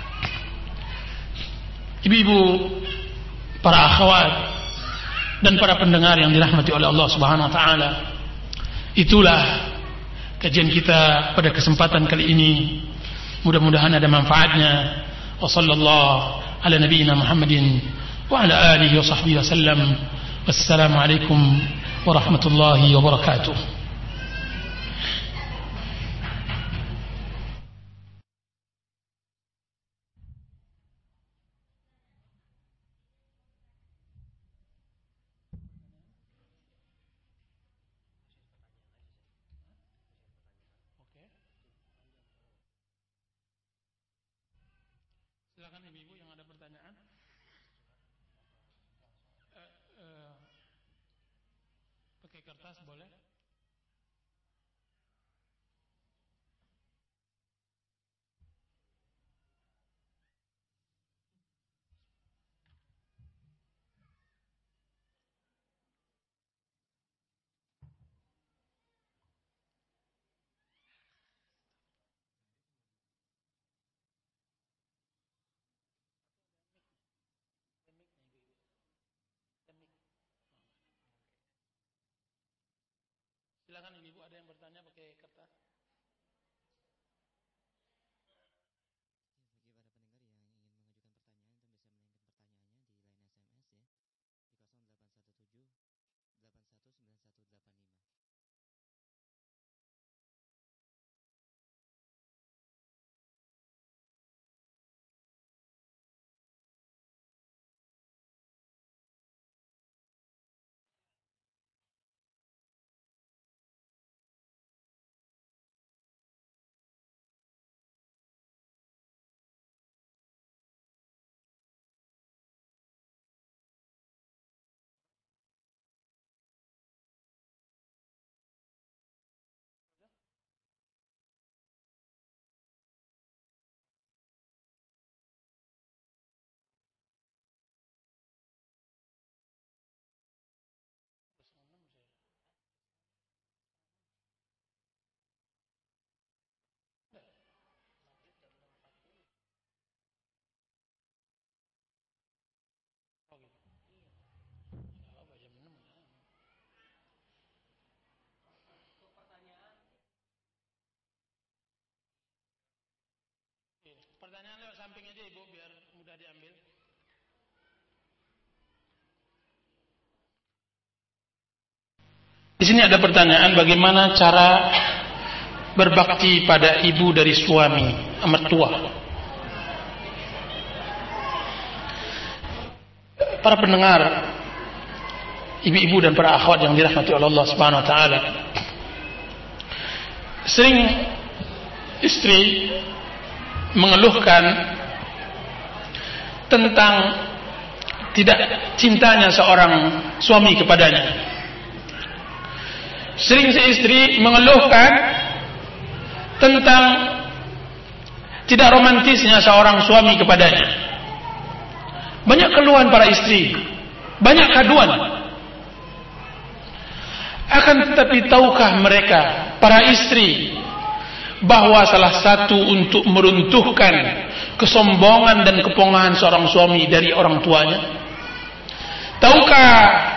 Ibu-ibu, para akhwat dan para pendengar yang dirahmati oleh Allah Subhanahu wa taala, itulah kajian kita pada kesempatan kali ini. Mudah-mudahan ada manfaatnya. Wa sallallahu ala nabiyyina Muhammadin wa ala alihi wa sahbihi wasallam. Wassalamu alaikum warahmatullahi wabarakatuh. Silakan ibu-ibu yang ada pertanyaan. Pakai kertas boleh? silakan ibu-ibu, ada yang bertanya pakai kertas. Pertanyaan lewat samping aja ibu biar mudah diambil. Di sini ada pertanyaan, bagaimana cara berbakti pada ibu dari suami, mertua. Para pendengar, ibu-ibu dan para akhwat yang dirahmati oleh Allah Subhanahu wa taala. Sering istri mengeluhkan tentang tidak cintanya seorang suami kepadanya. Sering si istri mengeluhkan tentang tidak romantisnya seorang suami kepadanya. Banyak keluhan para istri, banyak kaduan. Akan tetapi tahukah mereka, para istri, bahwa salah satu untuk meruntuhkan kesombongan dan kepongahan seorang suami dari orang tuanya? Tahukah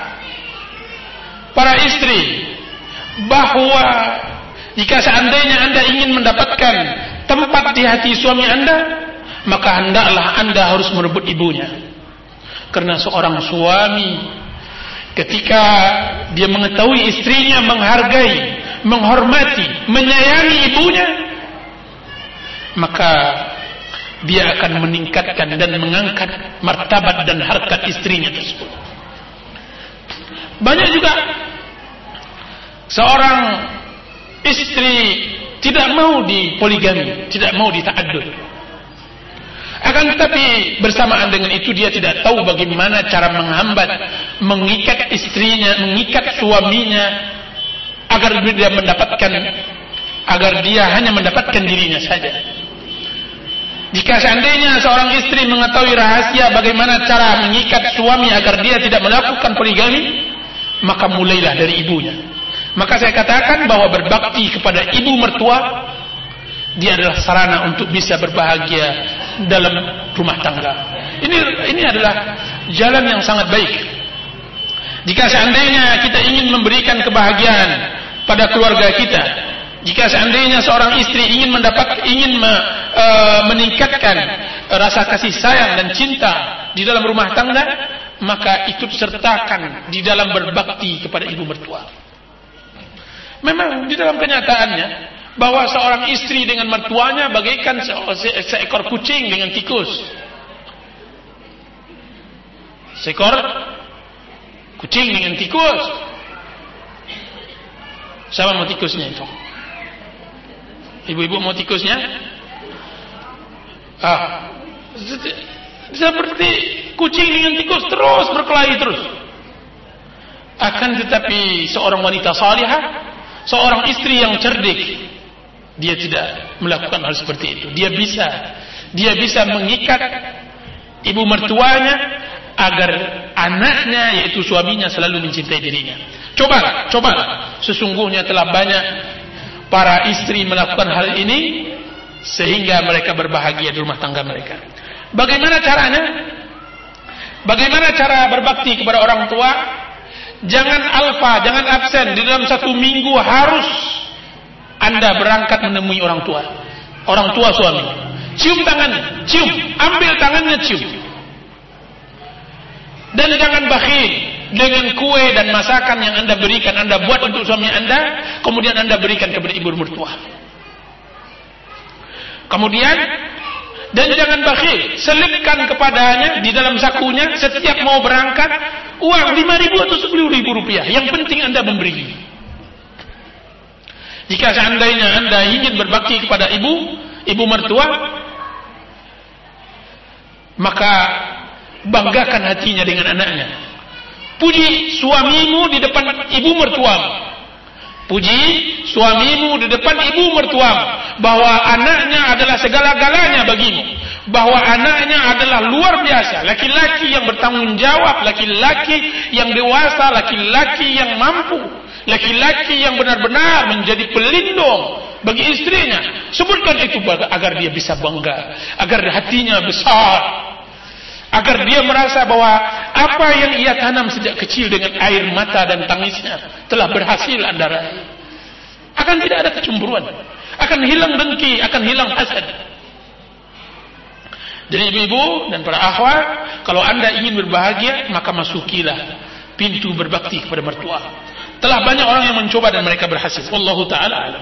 para istri bahwa jika seandainya Anda ingin mendapatkan tempat di hati suami Anda, maka hendaklah Anda harus merebut ibunya? Karena seorang suami ketika dia mengetahui istrinya menghargai, menghormati, menyayangi ibunya, maka dia akan meningkatkan dan mengangkat martabat dan harkat istrinya tersebut. Banyak juga seorang istri tidak mau dipoligami, tidak mau dita'addud. Akan tetapi bersamaan dengan itu dia tidak tahu bagaimana cara menghambat, mengikat istrinya, mengikat suaminya agar dia hanya mendapatkan dirinya saja. Jika seandainya seorang istri mengetahui rahasia bagaimana cara mengikat suami agar dia tidak melakukan poligami, maka mulailah dari ibunya. Maka saya katakan bahwa berbakti kepada ibu mertua, dia adalah sarana untuk bisa berbahagia dalam rumah tangga. Ini adalah jalan yang sangat baik. Jika seandainya kita ingin memberikan kebahagiaan pada keluarga kita, jika seandainya seorang istri ingin meningkatkan rasa kasih sayang dan cinta di dalam rumah tangga, maka ikut sertakan di dalam berbakti kepada ibu mertua. Memang di dalam kenyataannya bahwa seorang istri dengan mertuanya bagaikan seekor kucing dengan tikus. Seekor kucing dengan tikus. Siapa mau tikusnya itu? Ibu-ibu mau tikusnya? Seperti kucing dengan tikus terus berkelahi terus. Akan tetapi seorang wanita salihah, seorang istri yang cerdik, dia tidak melakukan hal seperti itu. Dia bisa mengikat ibu mertuanya agar anaknya, yaitu suaminya, selalu mencintai dirinya. Coba, sesungguhnya telah banyak para istri melakukan hal ini sehingga mereka berbahagia di rumah tangga mereka. Bagaimana caranya? Bagaimana cara berbakti kepada orang tua? Jangan alfa, jangan absen. Di dalam 1 minggu harus Anda berangkat menemui orang tua. Orang tua suami. Cium tangannya, cium. Ambil tangannya, cium. Dan jangan bakhil dengan kue dan masakan yang Anda berikan, Anda buat untuk suami Anda, kemudian Anda berikan kepada ibu mertua. Kemudian, dan jangan bakhil, selipkan kepadanya di dalam sakunya setiap mau berangkat uang 5.000 atau 10.000 rupiah. Yang penting Anda memberi. Jika seandainya Anda ingin berbakti kepada ibu mertua, maka banggakan hatinya dengan anaknya. Puji suamimu di depan ibu mertuamu. Puji suamimu di depan ibu mertuamu, bahwa anaknya adalah segala-galanya bagimu, bahwa anaknya adalah luar biasa, laki-laki yang bertanggung jawab, laki-laki yang dewasa, laki-laki yang mampu, laki-laki yang benar-benar menjadi pelindung bagi istrinya. Sebutkan itu agar dia bisa bangga, agar hatinya besar, agar dia merasa bahwa apa yang ia tanam sejak kecil dengan air mata dan tangisnya telah berhasil Anda raih. Akan tidak ada kecemburuan, akan hilang dengki, akan hilang hasad. Jadi ibu-ibu dan para akhwat, kalau Anda ingin berbahagia, maka masukilah pintu berbakti kepada mertua. Telah banyak orang yang mencoba dan mereka berhasil. Wallahu ta'ala alam.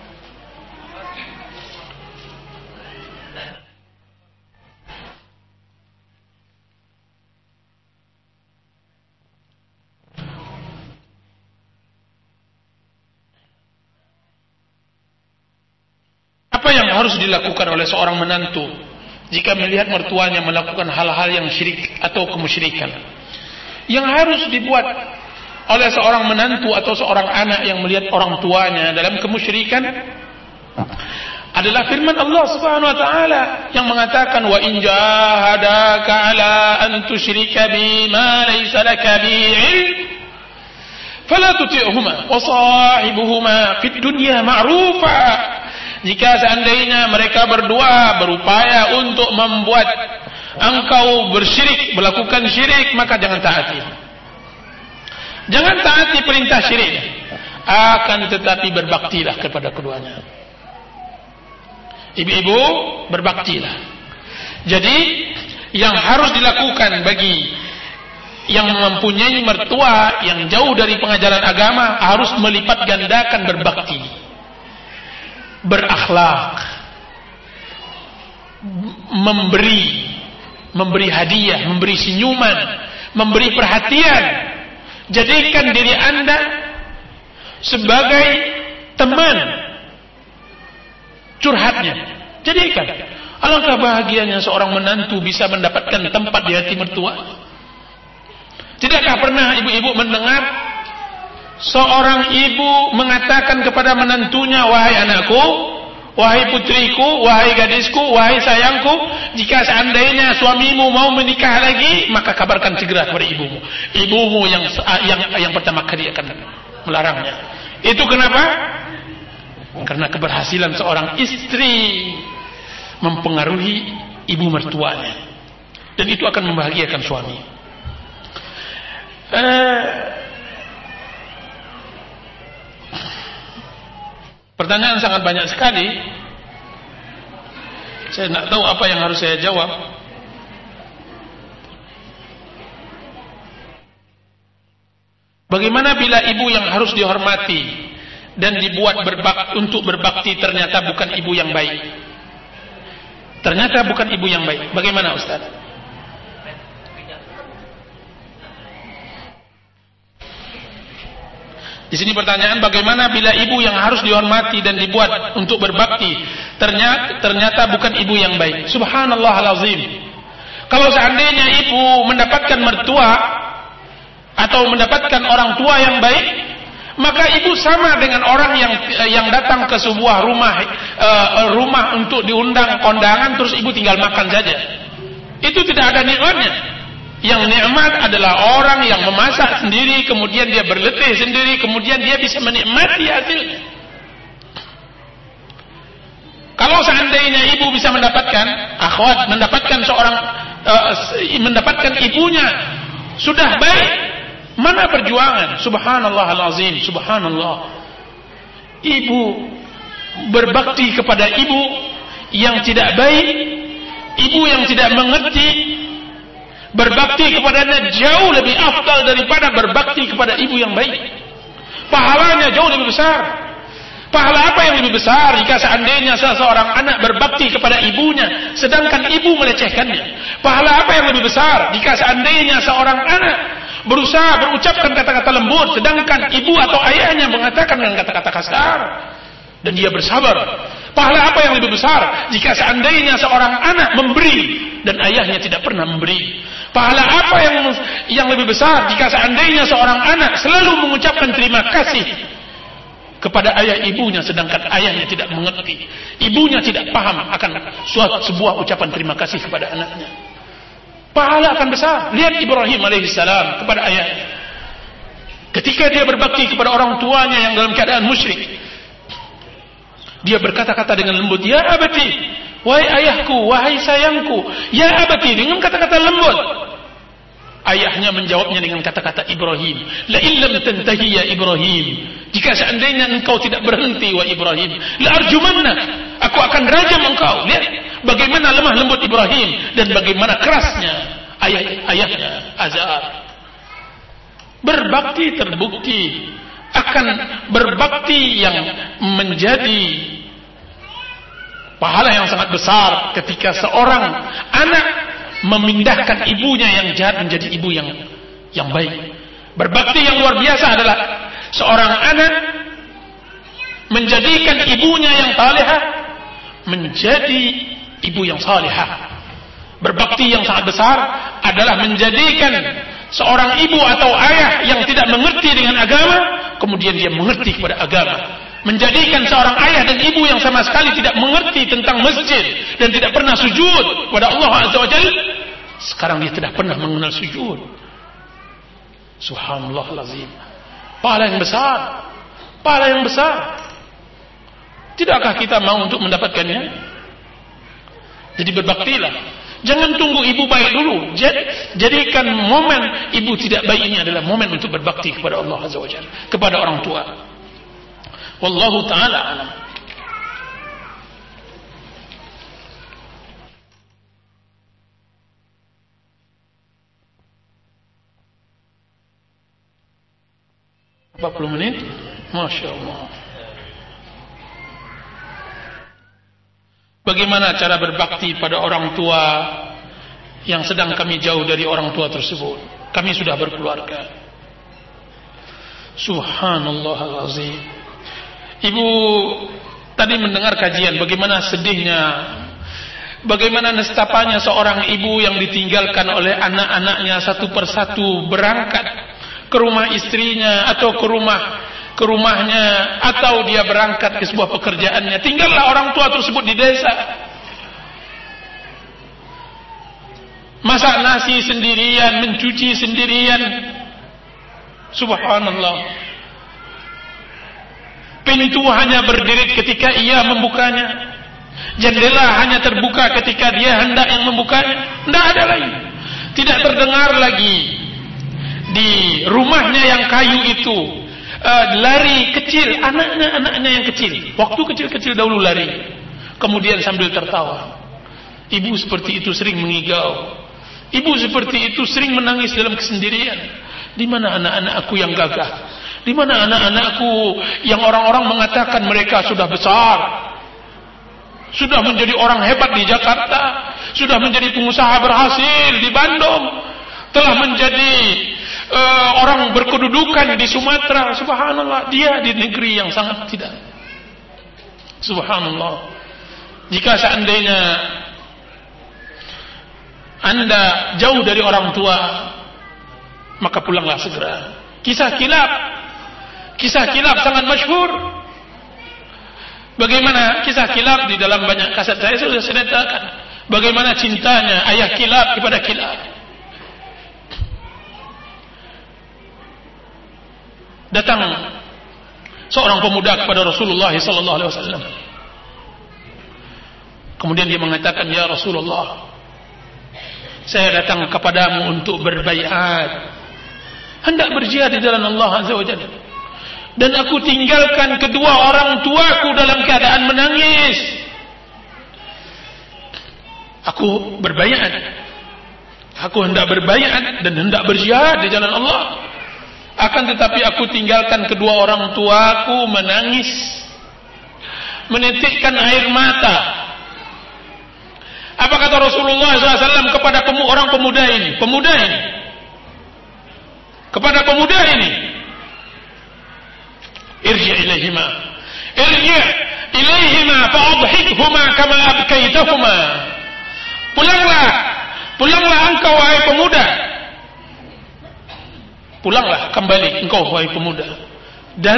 Apa yang harus dilakukan oleh seorang menantu jika melihat mertuanya melakukan hal-hal yang syirik atau kemusyrikan? Yang harus dibuat oleh seorang menantu atau seorang anak yang melihat orang tuanya dalam kemusyrikan adalah firman Allah Subhanahu wa taala yang mengatakan, wa in jahadaka ala an tusyrika bima laysa laka bihi ilm fala tuti'huma wa sahibuhuma fid dunya ma'rufa. Jika seandainya mereka berdua berupaya untuk membuat engkau bersyirik, melakukan syirik, maka jangan taati. Jangan taati perintah syirik. Akan tetapi berbaktilah kepada keduanya. Ibu-ibu, berbaktilah. Jadi, yang harus dilakukan bagi yang mempunyai mertua yang jauh dari pengajaran agama, harus melipat gandakan berbakti, berakhlak, memberi hadiah, memberi senyuman, memberi perhatian. Jadikan diri Anda sebagai teman curhatnya. Jadikan. Alangkah bahagianya seorang menantu bisa mendapatkan tempat di hati mertua. Tidakkah pernah ibu-ibu mendengar seorang ibu mengatakan kepada menantunya, wahai anakku, wahai putriku, wahai gadisku, wahai sayangku, jika seandainya suamimu mau menikah lagi, maka kabarkan segera kepada ibumu. Ibumu yang pertama kali akan melarangnya. Itu kenapa? Karena keberhasilan seorang istri mempengaruhi ibu mertuanya, dan itu akan membahagiakan suami. Pertanyaan sangat banyak sekali. Saya tidak tahu apa yang harus saya jawab. Bagaimana bila ibu yang harus dihormati dan dibuat untuk berbakti ternyata bukan ibu yang baik? Ternyata bukan ibu yang baik. Bagaimana Ustaz? Di sini pertanyaan, bagaimana bila ibu yang harus dihormati dan dibuat untuk berbakti ternyata bukan ibu yang baik? Subhanallahal-azim. Kalau seandainya ibu mendapatkan mertua atau mendapatkan orang tua yang baik, maka ibu sama dengan orang yang datang ke sebuah rumah untuk diundang kondangan, terus ibu tinggal makan saja. Itu tidak ada nikmatnya. Yang nikmat adalah orang yang memasak sendiri, kemudian dia berletih sendiri, kemudian dia bisa menikmati hasilnya. Kalau seandainya ibu bisa mendapatkan akhwat, mendapatkan ibunya sudah baik, Mana perjuangan? Subhanallah al-azim, subhanallah. Ibu berbakti kepada ibu yang tidak baik, ibu yang tidak mengerti, berbakti kepadanya jauh lebih afdal daripada berbakti kepada ibu yang baik. Pahalanya jauh lebih besar. Pahala apa yang lebih besar jika seandainya seseorang anak berbakti kepada ibunya sedangkan ibu melecehkannya? Pahala apa yang lebih besar jika seandainya seorang anak berusaha berucapkan kata-kata lembut sedangkan ibu atau ayahnya mengatakan dengan kata-kata kasar dan dia bersabar? Pahala apa yang lebih besar jika seandainya seorang anak memberi dan ayahnya tidak pernah memberi? Pahala apa yang lebih besar jika seandainya seorang anak selalu mengucapkan terima kasih kepada ayah ibunya sedangkan ayahnya tidak mengerti, ibunya tidak paham akan sebuah ucapan terima kasih kepada anaknya? Pahala akan besar. Lihat Ibrahim alaihissalam kepada ayahnya ketika dia berbakti kepada orang tuanya yang dalam keadaan musyrik. Dia berkata-kata dengan lembut, ya abati, wahai ayahku, wahai sayangku, ya abati, dengan kata-kata lembut. Ayahnya menjawabnya dengan kata-kata Ibrahim, la illam tantahi ya Ibrahim, jika seandainya engkau tidak berhenti wahai Ibrahim, la arjumannak, aku akan rajam engkau. Lihat bagaimana lemah lembut Ibrahim dan bagaimana kerasnya ayahnya Azar. Berbakti terbukti akan berbakti yang menjadi pahala yang sangat besar ketika seorang anak memindahkan ibunya yang jahat menjadi ibu yang baik. Berbakti yang luar biasa adalah seorang anak menjadikan ibunya yang salihah menjadi ibu yang salihah. Berbakti yang sangat besar adalah menjadikan seorang ibu atau ayah yang tidak mengerti dengan agama kemudian dia mengerti kepada agama. Menjadikan seorang ayah dan ibu yang sama sekali tidak mengerti tentang masjid dan tidak pernah sujud kepada Allah Azza wa Jalla, sekarang dia tidak pernah mengenal sujud. Subhanallahal-azim. Pahala yang besar. Pahala yang besar. Tidakkah kita mau untuk mendapatkannya? Jadi berbaktilah. Jangan tunggu ibu baik dulu. Jadikan momen ibu tidak baik ini adalah momen untuk berbakti kepada Allah Azza wa Jalla, kepada orang tua. Wallahu ta'ala alam. Berapa puluh menit? Masya Allah. Bagaimana cara berbakti pada orang tua yang sedang kami jauh dari orang tua tersebut? Kami sudah berkeluarga. Subhanallahal-azim. Ibu tadi mendengar kajian bagaimana sedihnya, bagaimana nestapanya seorang ibu yang ditinggalkan oleh anak-anaknya satu persatu berangkat ke rumah istrinya atau ke rumahnya, atau dia berangkat ke sebuah pekerjaannya. Tinggallah orang tua tersebut di desa, masak nasi sendirian, mencuci sendirian. Subhanallah. Pintu hanya berdiri ketika ia membukanya, jendela hanya terbuka ketika dia hendak yang membukanya. Tidak ada lagi, tidak terdengar lagi di rumahnya yang kayu itu lari kecil anaknya yang kecil. Waktu kecil-kecil dahulu lari, kemudian sambil tertawa. Ibu seperti itu sering mengigau. Ibu seperti itu sering menangis dalam kesendirian. Di mana anak-anakku yang gagah? Di mana anak-anakku yang orang-orang mengatakan mereka sudah besar, sudah menjadi orang hebat di Jakarta, sudah menjadi pengusaha berhasil di Bandung, telah menjadi orang berkedudukan di Sumatera? Subhanallah, dia di negeri yang sangat tidak. Subhanallah. Jika seandainya Anda jauh dari orang tua, maka pulanglah segera. Kisah kilab sangat masyhur. Bagaimana kisah kilab di dalam banyak kaset saya sudah ceritakan. Bagaimana cintanya ayah kilab kepada kilab. Datang seorang pemuda kepada Rasulullah sallallahu alaihi wasallam. Kemudian dia mengatakan, "Ya Rasulullah, saya datang kepadamu untuk berbaiat hendak berjihad di jalan Allah Azza wa Jalla, dan aku tinggalkan kedua orang tuaku dalam keadaan menangis. Aku berbaiat, aku hendak berbaiat dan hendak berjihad di jalan Allah, akan tetapi aku tinggalkan kedua orang tuaku menangis, menitikkan air mata. Apa kata Rasulullah SAW kepada orang pemuda ini? Kepada pemuda ini, irji' ilaihima fa'adhikhuma kama abkaitahuma. Pulanglah engkau wahai pemuda. Pulanglah kembali engkau wahai pemuda, dan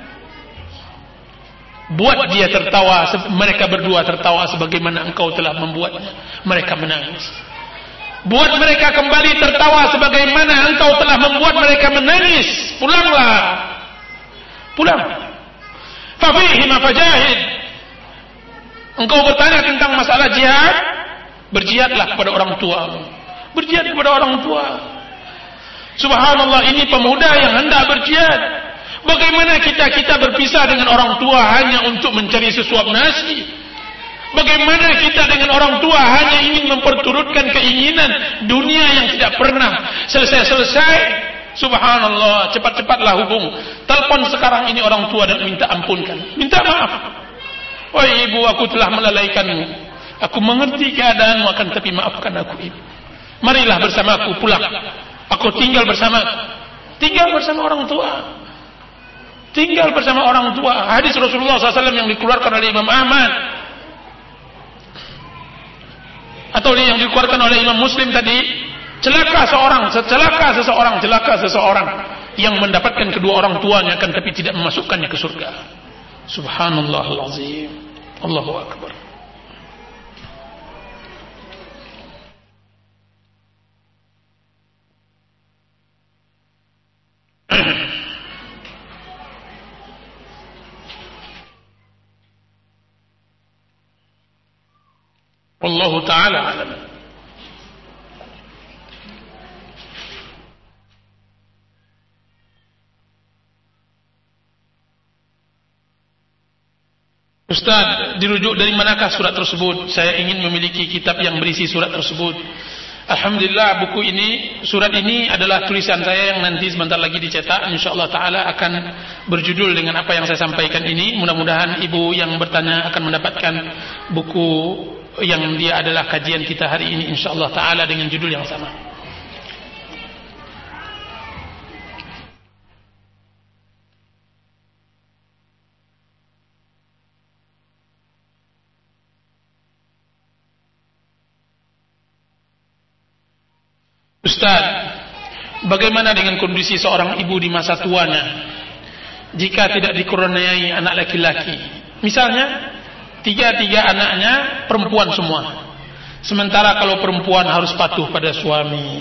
buat dia tertawa, mereka berdua tertawa sebagaimana engkau telah membuatnya mereka menangis. Buat mereka kembali tertawa sebagaimana engkau telah membuat mereka menangis. Pulanglah. Pulang. Fafihima fajahid. Engkau bertanya tentang masalah jihad, berjihadlah kepada orang tua. Berjihad kepada orang tua. Subhanallah, ini pemuda yang hendak berjihad. Bagaimana kita berpisah dengan orang tua hanya untuk mencari sesuap nasi? Bagaimana kita dengan orang tua hanya ingin memperturutkan keinginan dunia yang tidak pernah selesai-selesai? Subhanallah, cepat-cepatlah hubung. Telepon sekarang ini orang tua dan minta ampunkan, minta maaf. Wahai ibu, aku telah melalaikanmu. Aku mengerti keadaanmu, akan tapi maafkan aku ibu. Marilah bersamaku pulang. Aku tinggal bersama orang tua. Tinggal bersama orang tua. Hadis Rasulullah SAW yang dikeluarkan oleh Imam Ahmad, atau yang dikeluarkan oleh Imam Muslim tadi, celaka seseorang yang mendapatkan kedua orang tuanya akan tapi tidak memasukkannya ke surga. Subhanallahul azim. Allahu akbar. Wallahu ta'ala alam. Ustaz, dirujuk dari manakah surat tersebut? Saya ingin memiliki kitab yang berisi surat tersebut. Alhamdulillah, buku ini, surat ini adalah tulisan saya yang nanti sebentar lagi dicetak. InsyaAllah ta'ala akan berjudul dengan apa yang saya sampaikan ini. Mudah-mudahan ibu yang bertanya akan mendapatkan buku yang dia adalah kajian kita hari ini, insyaallah ta'ala, dengan judul yang sama. Ustaz, bagaimana dengan kondisi seorang ibu di masa tuanya jika tidak dikurniai anak laki-laki? Misalnya tiga anaknya perempuan semua, sementara kalau perempuan harus patuh pada suami.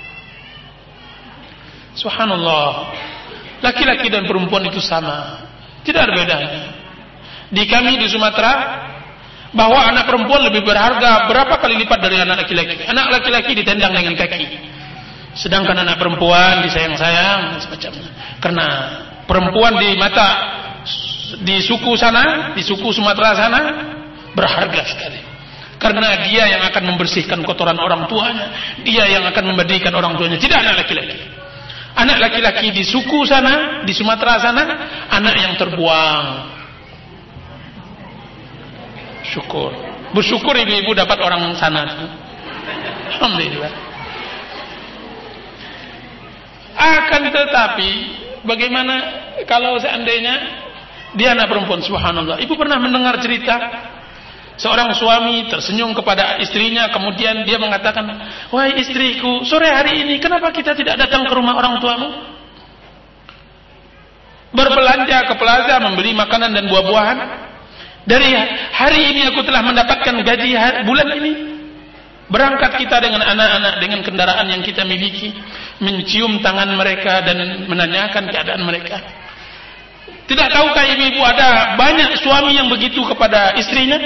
Subhanallah, laki-laki dan perempuan itu sama, tidak ada bedanya. Di kami di Sumatera, bahwa anak perempuan lebih berharga berapa kali lipat dari anak laki-laki. Anak laki-laki ditendang dengan kaki, sedangkan anak perempuan disayang-sayang semacamnya. Karena perempuan di mata, di suku sana, di suku Sumatera sana, berharga sekali. Karena dia yang akan membersihkan kotoran orang tuanya, dia yang akan memandikan orang tuanya, tidak anak laki-laki. Anak laki-laki di suku sana, di Sumatera sana, anak yang terbuang. Syukur, bersyukur ibu-ibu dapat orang sana. Alhamdulillah. Akan tetapi, bagaimana kalau seandainya dia anak perempuan? Subhanallah. Ibu pernah mendengar cerita seorang suami tersenyum kepada istrinya, kemudian dia mengatakan, wahai istriku, sore hari ini kenapa kita tidak datang ke rumah orang tuamu? Berbelanja ke plaza, membeli makanan dan buah-buahan. Dari hari ini aku telah mendapatkan gaji bulan ini. Berangkat kita dengan anak-anak, dengan kendaraan yang kita miliki, mencium tangan mereka dan menanyakan keadaan mereka. Tidak tahukah ibu-ibu ada banyak suami yang begitu kepada istrinya?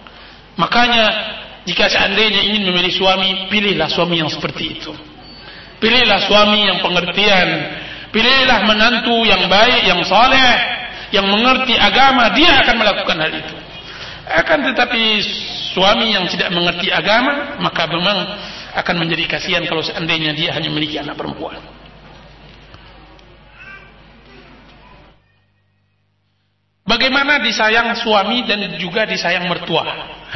Makanya jika seandainya ingin memilih suami, pilihlah suami yang seperti itu. Pilihlah suami yang pengertian, pilihlah menantu yang baik, yang saleh, yang mengerti agama, dia akan melakukan hal itu. Akan tetapi suami yang tidak mengerti agama, maka memang akan menjadi kasihan kalau seandainya dia hanya memiliki anak perempuan. Bagaimana disayang suami dan juga disayang mertua?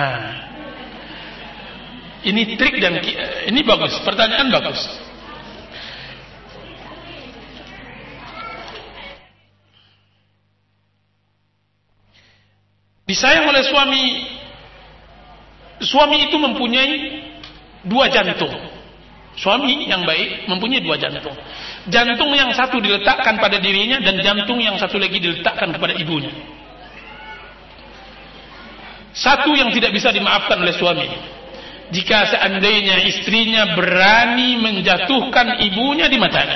Ini trik dan ini bagus, pertanyaan bagus. Disayang oleh suami. Suami itu mempunyai 2 jantung. Suami yang baik mempunyai 2 jantung. Jantung yang satu diletakkan pada dirinya dan jantung yang satu lagi diletakkan kepada ibunya. Satu yang tidak bisa dimaafkan oleh suami. Jika seandainya istrinya berani menjatuhkan ibunya di matanya,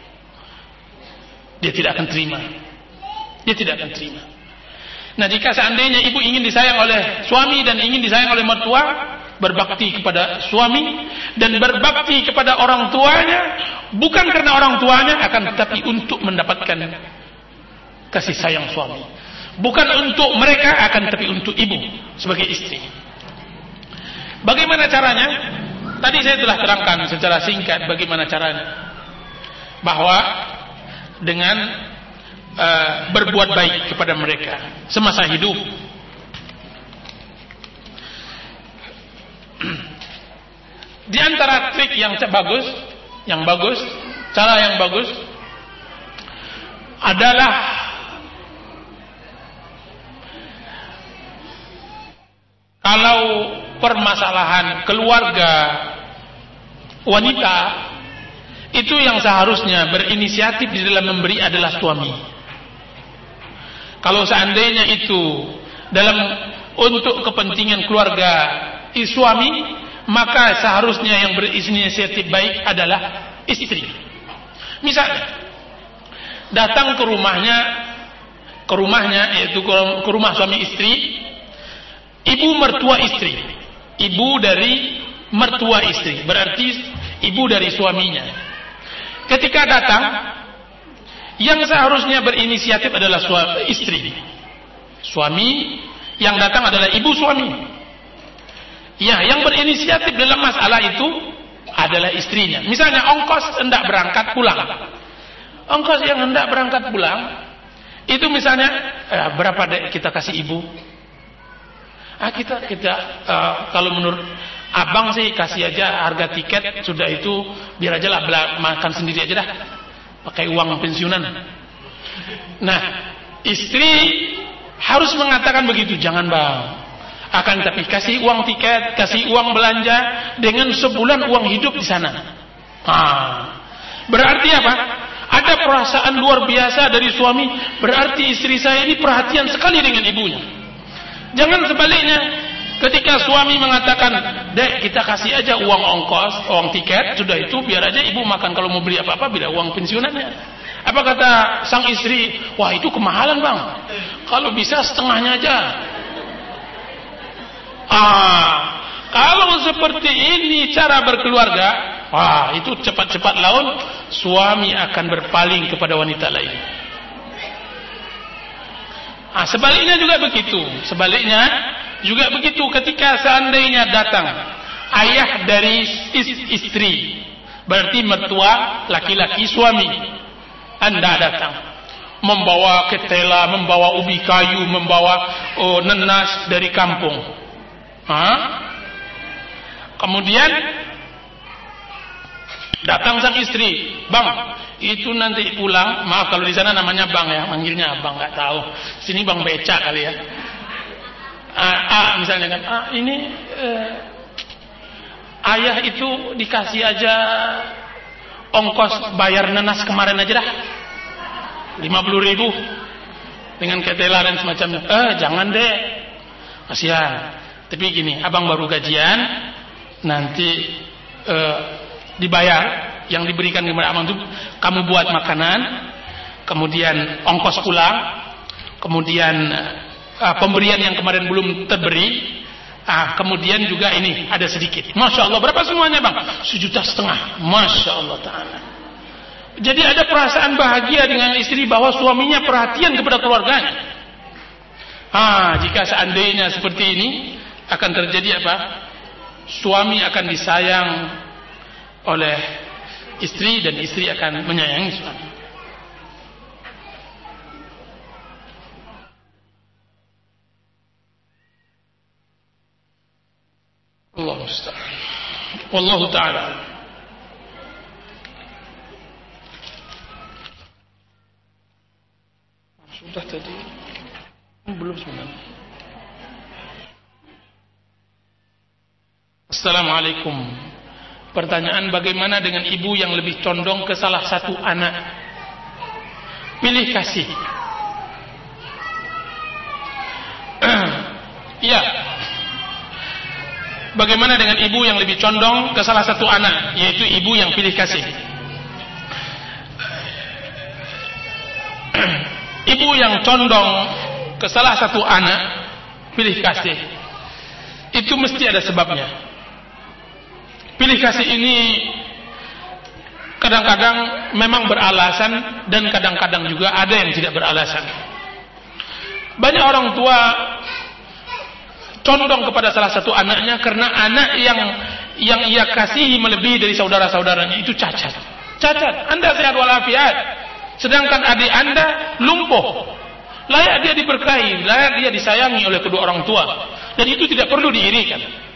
dia tidak akan terima. Dia tidak akan terima. Nah, jika seandainya ibu ingin disayang oleh suami dan ingin disayang oleh mertua, berbakti kepada suami dan berbakti kepada orang tuanya, bukan karena orang tuanya, akan tetapi untuk mendapatkan kasih sayang suami. Bukan untuk mereka, akan tetapi untuk ibu sebagai istri. Bagaimana caranya? Tadi saya telah terangkan secara singkat bagaimana caranya. Bahwa dengan berbuat baik kepada mereka semasa hidup. Di antara trik yang bagus, cara yang bagus adalah kalau permasalahan keluarga wanita, itu yang seharusnya berinisiatif di dalam memberi adalah suami. Kalau seandainya itu untuk kepentingan keluarga suami, maka seharusnya yang berinisiatif baik adalah istri. Misalnya datang ke rumahnya yaitu ke rumah suami istri, ibu mertua istri, ibu dari mertua istri, berarti ibu dari suaminya. Ketika datang, yang seharusnya berinisiatif adalah istri. Suami yang datang adalah ibu suami. Ya, yang berinisiatif dalam masalah itu adalah istrinya. Misalnya ongkos hendak berangkat pulang. Ongkos yang hendak berangkat pulang itu misalnya berapa dek kita kasih ibu? Kita kalau menurut abang sih kasih aja harga tiket, sudah itu biar aja lah makan sendiri aja dah, pakai uang pensiunan. Nah, istri harus mengatakan begitu, jangan bang. Akan tapi kasih uang tiket, kasih uang belanja dengan sebulan uang hidup di sana. Berarti apa? Ada perasaan luar biasa dari suami. Berarti istri saya ini perhatian sekali dengan ibunya. Jangan sebaliknya, ketika suami mengatakan, dek kita kasih aja uang ongkos, uang tiket, sudah itu biar aja ibu makan, kalau mau beli apa-apa bila uang pensiunannya. Apa kata sang istri? Wah itu kemahalan bang, kalau bisa setengahnya aja. Kalau seperti ini cara berkeluarga, itu cepat-cepat laun suami akan berpaling kepada wanita lain. Sebaliknya juga begitu. Ketika seandainya datang ayah dari istri, berarti mertua laki-laki suami, Anda datang membawa ketela, membawa ubi kayu, membawa nenas dari kampung. Kemudian datang sang istri, bang, itu nanti pulang, maaf kalau di sana namanya bang ya, manggilnya abang, nggak tahu. Sini bang becak kali ya. Misalnya kan, ini ayah itu dikasih aja ongkos bayar nenas kemarin aja dah, 50.000 dengan ketela dan semacamnya. Jangan deh, kasihan. Tapi gini, abang baru gajian, nanti dibayar yang diberikan kepada abang itu, kamu buat makanan, kemudian ongkos pulang, kemudian pemberian yang kemarin belum terberi, Kemudian juga ini ada sedikit. Masya Allah, berapa semuanya bang? 1,5 juta. Masya Allah Ta'ala. Jadi ada perasaan bahagia dengan istri bahwa suaminya perhatian kepada keluarganya. Jika seandainya seperti ini, akan terjadi apa? Suami akan disayang oleh istri dan istri akan menyayangi suami. Allah musta'an. Wallahu ta'ala. Sudah tadi? Belum sebenarnya. Assalamualaikum. Pertanyaan, bagaimana dengan ibu yang lebih condong ke salah satu anak? Pilih kasih. Ya. Bagaimana dengan ibu yang lebih condong ke salah satu anak, yaitu ibu yang pilih kasih? Ibu yang condong ke salah satu anak pilih kasih, itu mesti ada sebabnya. Pilih kasih ini kadang-kadang memang beralasan dan kadang-kadang juga ada yang tidak beralasan. Banyak orang tua condong kepada salah satu anaknya karena anak yang ia kasihi melebihi dari saudara-saudaranya itu cacat. Anda sehat walafiat, sedangkan adik Anda lumpuh. Layak dia diberkahi, layak dia disayangi oleh kedua orang tua, dan itu tidak perlu diirikan.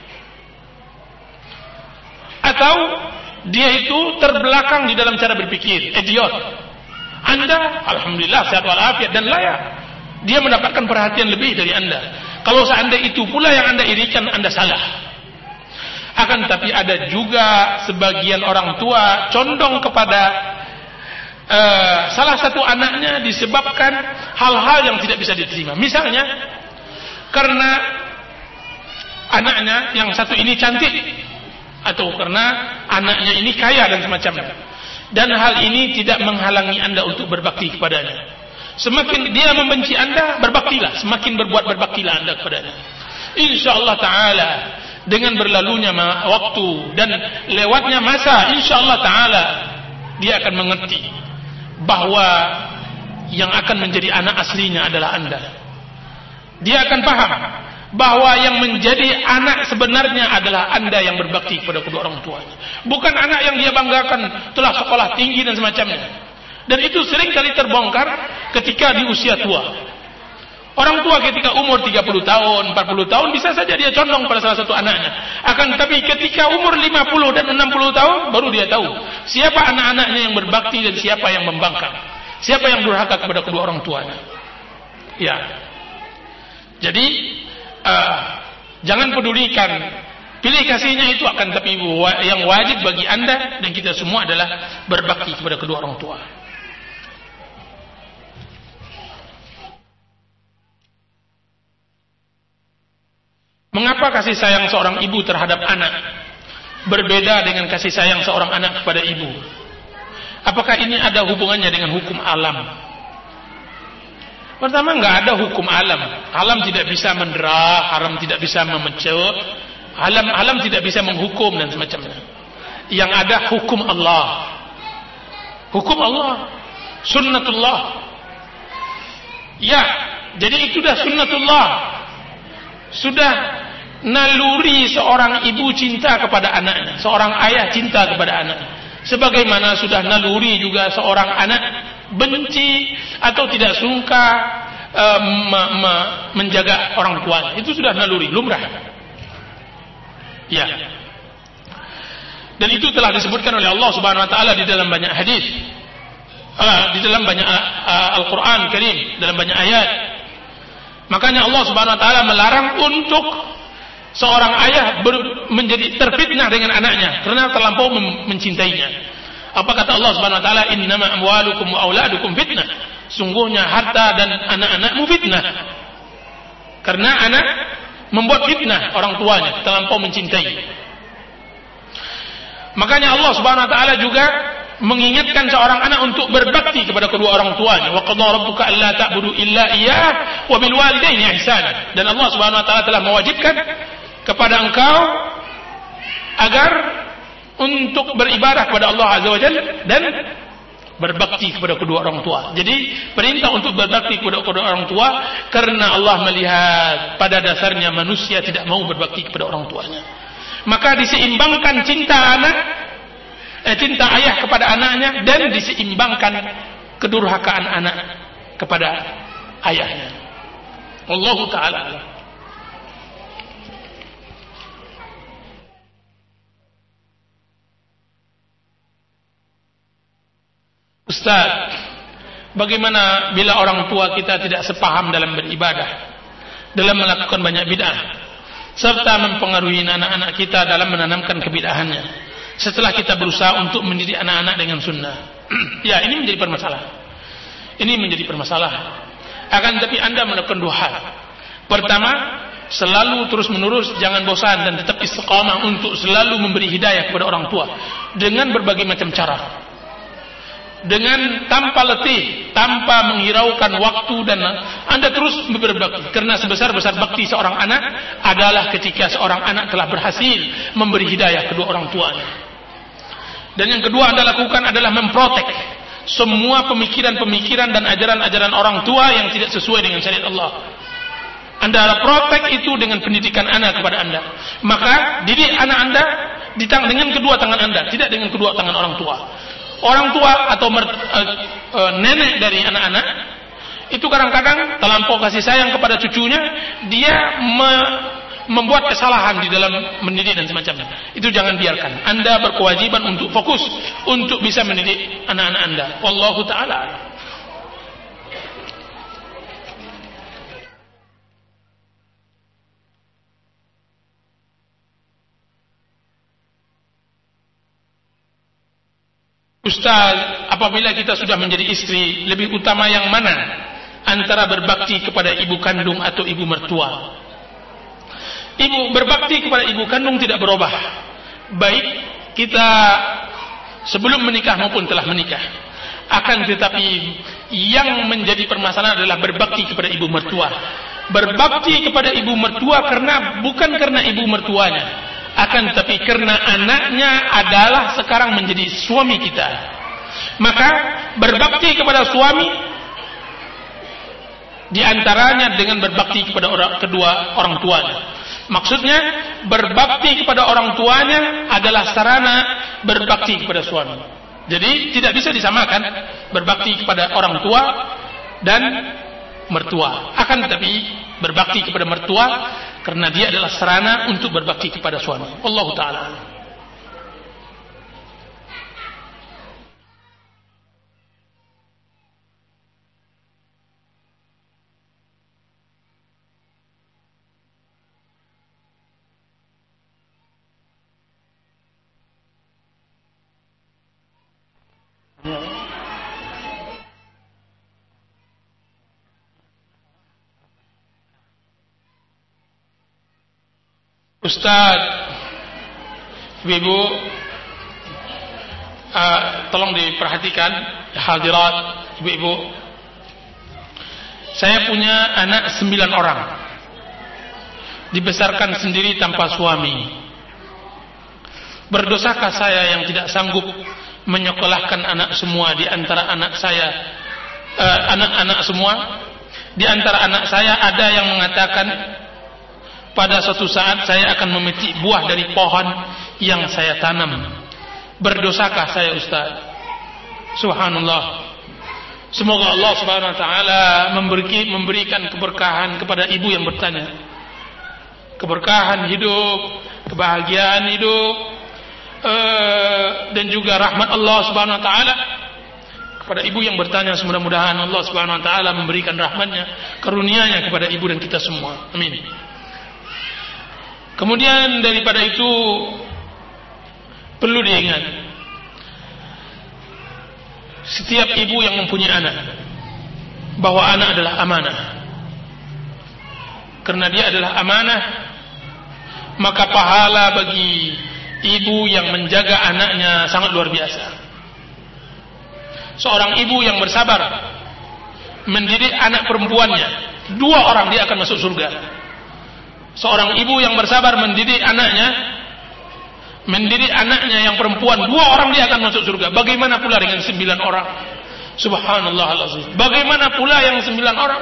Atau dia itu terbelakang di dalam cara berpikir, idiot. Anda alhamdulillah sehat walafiat dan layak dia mendapatkan perhatian lebih dari Anda. Kalau seandainya itu pula yang Anda irikan, Anda salah. Akan tapi ada juga sebagian orang tua condong kepada salah satu anaknya disebabkan hal-hal yang tidak bisa diterima. Misalnya karena anaknya yang satu ini cantik, atau karena anaknya ini kaya dan semacamnya. Dan hal ini tidak menghalangi Anda untuk berbakti kepadanya. Semakin dia membenci Anda, berbaktilah. Semakin berbaktilah Anda kepadanya. InsyaAllah Ta'ala, dengan berlalunya waktu dan lewatnya masa, InsyaAllah Ta'ala, dia akan mengerti bahwa yang akan menjadi anak aslinya adalah Anda. Dia akan paham bahwa yang menjadi anak sebenarnya adalah Anda yang berbakti kepada kedua orang tuanya. Bukan anak yang dia banggakan telah sekolah tinggi dan semacamnya. Dan itu sering kali terbongkar ketika di usia tua. Orang tua ketika umur 30 tahun, 40 tahun bisa saja dia condong pada salah satu anaknya. Akan tapi ketika umur 50 dan 60 tahun baru dia tahu siapa anak-anaknya yang berbakti dan siapa yang membangkang, siapa yang durhaka kepada kedua orang tuanya. Ya. Jadi jangan pedulikan pilih kasihnya itu, akan tapi yang wajib bagi Anda dan kita semua adalah berbakti kepada kedua orang tua. Mengapa kasih sayang seorang ibu terhadap anak berbeda dengan kasih sayang seorang anak kepada ibu? Apakah ini ada hubungannya dengan hukum alam? Pertama, enggak ada hukum alam. Alam tidak bisa mendera, alam tidak bisa memecut, alam tidak bisa menghukum dan semacamnya. Yang ada hukum Allah. Hukum Allah, sunnatullah. Ya, jadi itu dah sunnatullah. Sudah naluri seorang ibu cinta kepada anaknya, seorang ayah cinta kepada anaknya. Sebagaimana sudah naluri juga seorang anak benci atau tidak suka menjaga orang tuanya. Itu sudah naluri, lumrah. Ya. Dan itu telah disebutkan oleh Allah Subhanahu wa taala di dalam banyak hadis. Di dalam banyak Al-Qur'an Karim, dalam banyak ayat. Makanya Allah Subhanahu wa taala melarang untuk seorang ayah menjadi terfitnah dengan anaknya karena terlampau mencintainya. Apa kata Allah Subhanahu wa taala? Innama amwalukum wa auladukum fitnah. Sungguhnya harta dan anak-anakmu fitnah. Karena anak membuat fitnah orang tuanya, terlampau mencintai. Makanya Allah Subhanahu wa taala juga mengingatkan seorang anak untuk berbakti kepada kedua orang tuanya. Wa qadara rabbuka alla ta'budu illa iyyah wa bil walidayni ihsana. Dan Allah Subhanahu wa taala telah mewajibkan kepada engkau agar untuk beribadah kepada Allah Azza wa Jalla dan berbakti kepada kedua orang tua. Jadi perintah untuk berbakti kepada kedua orang tua karena Allah melihat pada dasarnya manusia tidak mau berbakti kepada orang tuanya. Maka diseimbangkan cinta ayah kepada anaknya dan diseimbangkan kedurhakaan anak kepada ayahnya. Wallahu ta'ala a'lam. Ustaz, bagaimana bila orang tua kita tidak sepaham dalam beribadah, dalam melakukan banyak bid'ah, serta mempengaruhi anak-anak kita dalam menanamkan kebid'ahannya, setelah kita berusaha untuk mendidik anak-anak dengan sunnah? Ya, ini menjadi permasalahan. Ini menjadi permasalahan. Akan tapi Anda melakukan dua hal. Pertama, selalu terus-menerus jangan bosan dan tetap istiqamah untuk selalu memberi hidayah kepada orang tua dengan berbagai macam cara. Dengan tanpa letih, tanpa menghiraukan waktu, dan Anda terus berbakti. Karena sebesar-besar bakti seorang anak adalah ketika seorang anak telah berhasil memberi hidayah kedua orang tuanya. Dan yang kedua Anda lakukan adalah memprotek semua pemikiran-pemikiran dan ajaran-ajaran orang tua yang tidak sesuai dengan syariat Allah. Anda protek itu dengan pendidikan anak kepada Anda. Maka didik anak Anda dengan kedua tangan Anda, tidak dengan kedua tangan orang tua. Orang tua atau nenek dari anak-anak itu kadang-kadang terlampau kasih sayang kepada cucunya, dia membuat kesalahan di dalam mendidik dan semacamnya. Itu jangan biarkan. Anda berkewajiban untuk fokus untuk bisa mendidik anak-anak Anda. Wallahu ta'ala. Ustaz, apabila kita sudah menjadi istri, lebih utama yang mana antara berbakti kepada ibu kandung atau ibu mertua? Berbakti kepada ibu kandung tidak berubah, baik kita sebelum menikah maupun telah menikah. Akan tetapi yang menjadi permasalahan adalah berbakti kepada ibu mertua. Berbakti kepada ibu mertua bukan karena ibu mertuanya, akan tetapi karena anaknya adalah sekarang menjadi suami kita. Maka berbakti kepada suami diantaranya dengan berbakti kepada kedua orang tuanya. Maksudnya berbakti kepada orang tuanya adalah sarana berbakti kepada suami. Jadi tidak bisa disamakan berbakti kepada orang tua dan mertua. Akan tetapi berbakti kepada mertua karena dia adalah sarana untuk berbakti kepada suami. Wallahu ta'ala. Ustaz, ibu, tolong diperhatikan, hadirat, ibu-ibu. Saya punya anak 9 orang, dibesarkan sendiri tanpa suami. Berdosakah saya yang tidak sanggup menyekolahkan anak semua di antara anak saya, anak-anak semua? Di antara anak saya ada yang mengatakan pada suatu saat saya akan memetik buah dari pohon yang saya tanam. Berdosakah saya, Ustaz? Subhanallah. Semoga Allah Subhanahu wa taala memberikan keberkahan kepada ibu yang bertanya. Keberkahan hidup, kebahagiaan hidup, dan juga rahmat Allah Subhanahu wa taala kepada ibu yang bertanya. Mudah-mudahan Allah Subhanahu wa taala memberikan rahmatnya, karunia-Nya kepada ibu dan kita semua. Amin. Kemudian daripada itu perlu diingat, setiap ibu yang mempunyai anak, bahwa anak adalah amanah. Karena dia adalah amanah, maka pahala bagi ibu yang menjaga anaknya sangat luar biasa. Seorang ibu yang bersabar mendidik anak perempuannya, 2 orang dia akan masuk surga. Seorang ibu yang bersabar mendidik anaknya yang perempuan, 2 orang dia akan masuk surga. Bagaimana pula dengan 9 orang? Subhanallah al-azim. Bagaimana pula yang 9 orang?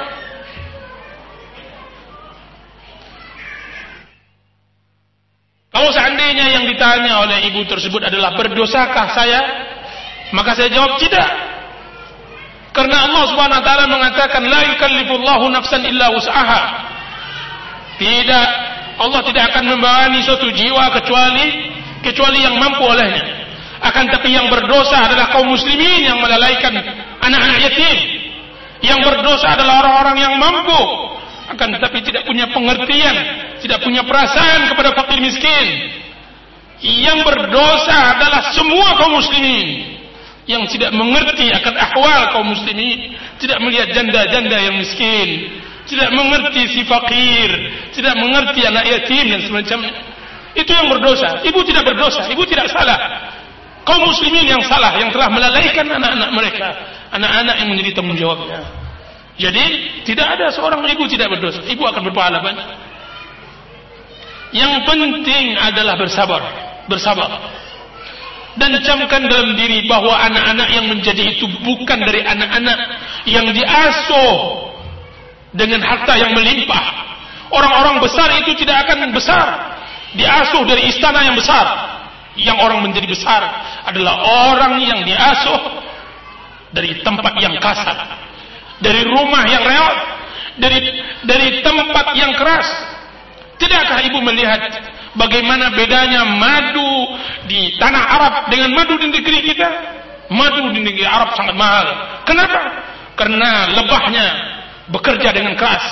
Kalau seandainya yang ditanya oleh ibu tersebut adalah berdosakah saya, maka saya jawab tidak. Karena Allah Subhanahu wa taala mengatakan la yukallifullahu nafsan illa wus'aha. Tidak, Allah tidak akan membebani suatu jiwa kecuali yang mampu olehnya. Akan tapi yang berdosa adalah kaum muslimin yang melalaikan anak-anak yatim. Yang berdosa adalah orang-orang yang mampu, akan tetapi tidak punya pengertian, tidak punya perasaan kepada fakir miskin. Yang berdosa adalah semua kaum muslimin yang tidak mengerti akan ahwal kaum muslimin, tidak melihat janda-janda yang miskin, tidak mengerti si fakir, tidak mengerti anak yatim dan semacamnya. Itu yang berdosa. Ibu tidak berdosa, ibu tidak salah. Kaum muslimin yang salah, yang telah melalaikan anak-anak mereka, anak-anak yang menjadi tanggung jawabnya. Jadi tidak ada seorang ibu tidak berdosa. Ibu akan berpahala banyak. Yang penting adalah bersabar. Dan camkan dalam diri bahwa anak-anak yang menjadi itu bukan dari anak-anak yang diasuh dengan harta yang melimpah. Orang-orang besar itu tidak akan besar diasuh dari istana yang besar. Yang orang menjadi besar adalah orang yang diasuh dari tempat yang kasar, dari rumah yang reot, dari tempat yang keras. Tidakkah ibu melihat bagaimana bedanya madu di tanah Arab dengan madu di negeri kita? Madu di negeri Arab sangat mahal. Kenapa? Karena lebahnya bekerja dengan keras.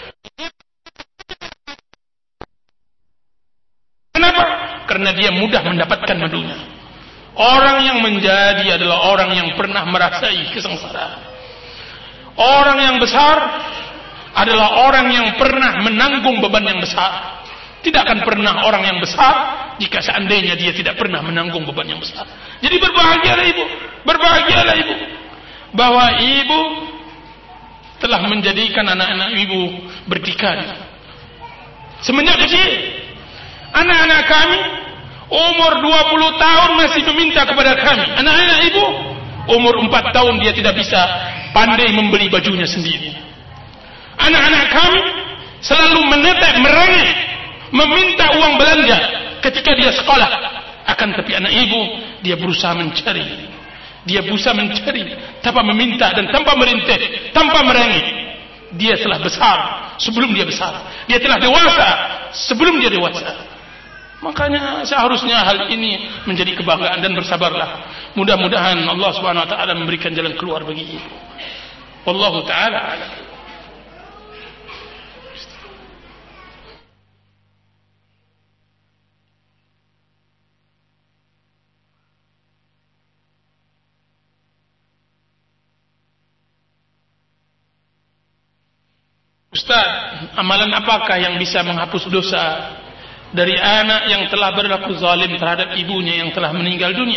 Kenapa? Karena dia mudah mendapatkan madunya. Orang yang menjadi adalah orang yang pernah merasai kesengsaraan. Orang yang besar adalah orang yang pernah menanggung beban yang besar. Tidak akan pernah orang yang besar jika seandainya dia tidak pernah menanggung beban yang besar. Jadi berbahagialah ibu, bahwa ibu telah menjadikan anak-anak ibu berdikari. Semenjak kecil, anak-anak kami umur 20 tahun masih meminta kepada kami. Anak-anak ibu umur 4 tahun dia tidak bisa pandai membeli bajunya sendiri. Anak-anak kami selalu menetek merengek meminta uang belanja ketika dia sekolah. Akan tapi anak ibu dia berusaha mencari. Dia berusaha mencari tanpa meminta dan tanpa merintih, tanpa merengek. Dia telah besar sebelum dia besar. Dia telah dewasa sebelum dia dewasa. Makanya seharusnya hal ini menjadi kebanggaan dan bersabarlah. Mudah-mudahan Allah Subhanahu wa taala memberikan jalan keluar bagi ibu. Wallahu taala a'lam. Ustaz, amalan apakah yang bisa menghapus dosa dari anak yang telah berlaku zalim terhadap ibunya yang telah meninggal dunia?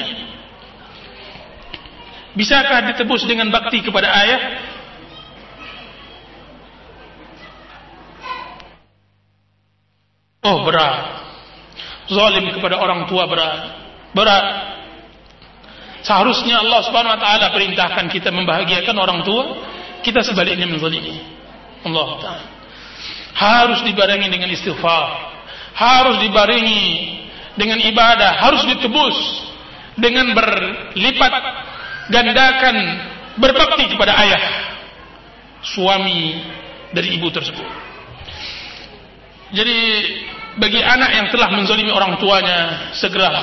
Bisakah ditebus dengan bakti kepada ayah? Oh, berat. Zalim kepada orang tua berat. Seharusnya Allah Subhanahu wa taala perintahkan kita membahagiakan orang tua, kita sebaliknya menzalimi Allah Ta'ala. Harus dibarengi dengan istighfar, harus dibarengi dengan ibadah, harus ditebus dengan berlipat gandakan berbakti kepada ayah, suami dari ibu tersebut. Jadi bagi anak yang telah menzalimi orang tuanya, segeralah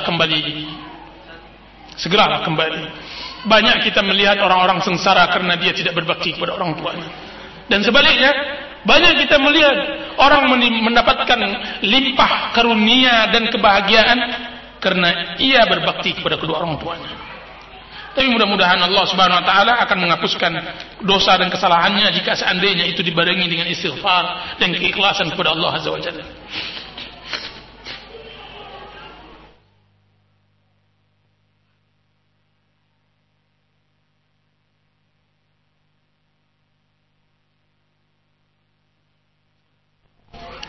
kembali. Banyak kita melihat orang-orang sengsara karena dia tidak berbakti kepada orang tuanya. Dan sebaliknya, banyak kita melihat orang mendapatkan limpah karunia dan kebahagiaan karena ia berbakti kepada kedua orang tuanya. Tapi mudah-mudahan Allah Subhanahu wa taala akan menghapuskan dosa dan kesalahannya jika seandainya itu dibarengi dengan istighfar dan keikhlasan kepada Allah Azza wa Jalla.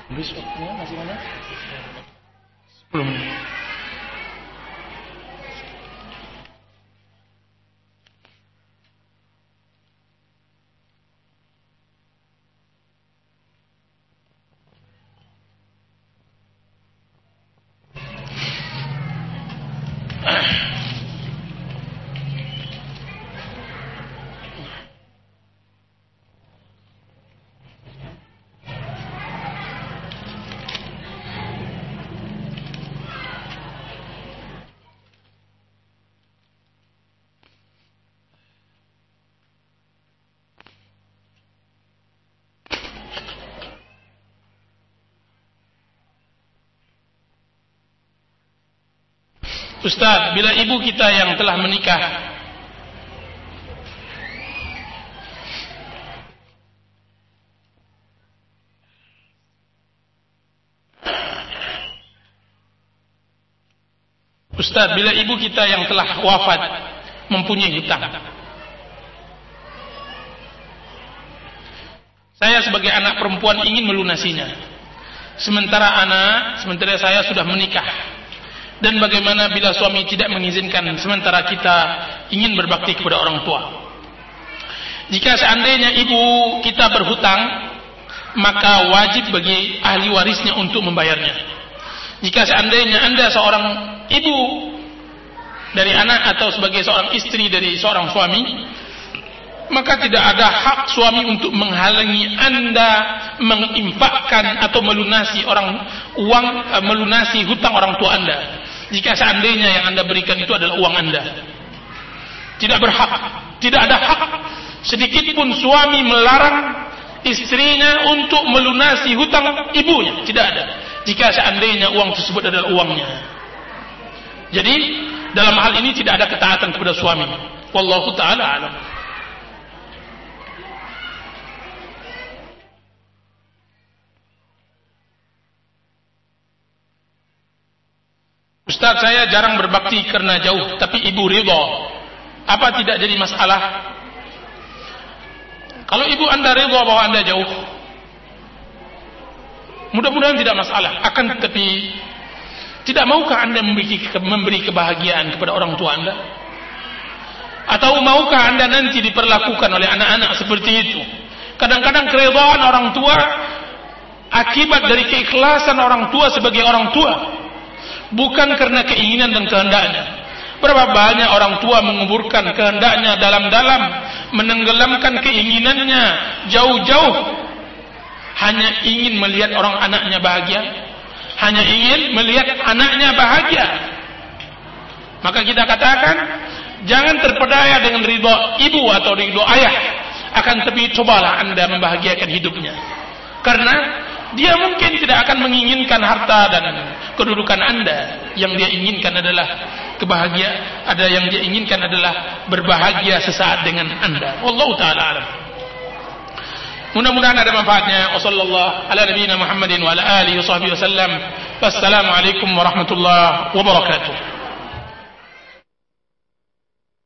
Habis waktunya masih mana? 10 menit. Ustaz, bila ibu kita yang telah menikah Ustaz, bila ibu kita yang telah wafat mempunyai hutang, saya sebagai anak perempuan ingin melunasinya, sementara saya sudah menikah. Dan bagaimana bila suami tidak mengizinkan sementara kita ingin berbakti kepada orang tua? Jika seandainya ibu kita berhutang, maka wajib bagi ahli warisnya untuk membayarnya. Jika seandainya Anda seorang ibu dari anak atau sebagai seorang istri dari seorang suami, maka tidak ada hak suami untuk menghalangi Anda menginfakkan atau melunasi melunasi hutang orang tua Anda. Jika seandainya yang Anda berikan itu adalah uang Anda, tidak berhak, tidak ada hak sedikit pun suami melarang istrinya untuk melunasi hutang ibunya, tidak ada. Jika seandainya uang tersebut adalah uangnya. Jadi dalam hal ini tidak ada ketaatan kepada suami. Wallahu ta'ala alam. Ustaz, saya jarang berbakti karena jauh, tapi ibu ridha. Apa tidak jadi masalah? Kalau ibu Anda ridha bahwa Anda jauh, mudah-mudahan tidak masalah. Akan tetapi, tidak maukah Anda memberi kebahagiaan kepada orang tua Anda? Atau maukah Anda nanti diperlakukan oleh anak-anak seperti itu? Kadang-kadang keridhaan orang tua akibat dari keikhlasan orang tua sebagai orang tua, bukan karena keinginan dan kehendaknya. Berapa banyak orang tua menguburkan kehendaknya dalam-dalam, menenggelamkan keinginannya jauh-jauh, hanya ingin melihat orang anaknya bahagia, hanya ingin melihat anaknya bahagia. Maka kita katakan, jangan terpedaya dengan ridha ibu atau ridha ayah, akan tetapi cobalah Anda membahagiakan hidupnya. Karena dia mungkin tidak akan menginginkan harta dan kedudukan Anda. Yang dia inginkan adalah kebahagiaan. Ada yang dia inginkan adalah berbahagia sesaat dengan Anda. Wallahu ta'ala alam. Mudah-mudahan ada manfaatnya. Wassallallahu ala nabiyina Muhammadin wa ala alihi wa sahbihi wasallam. Wassalamualaikum warahmatullahi wabarakatuh.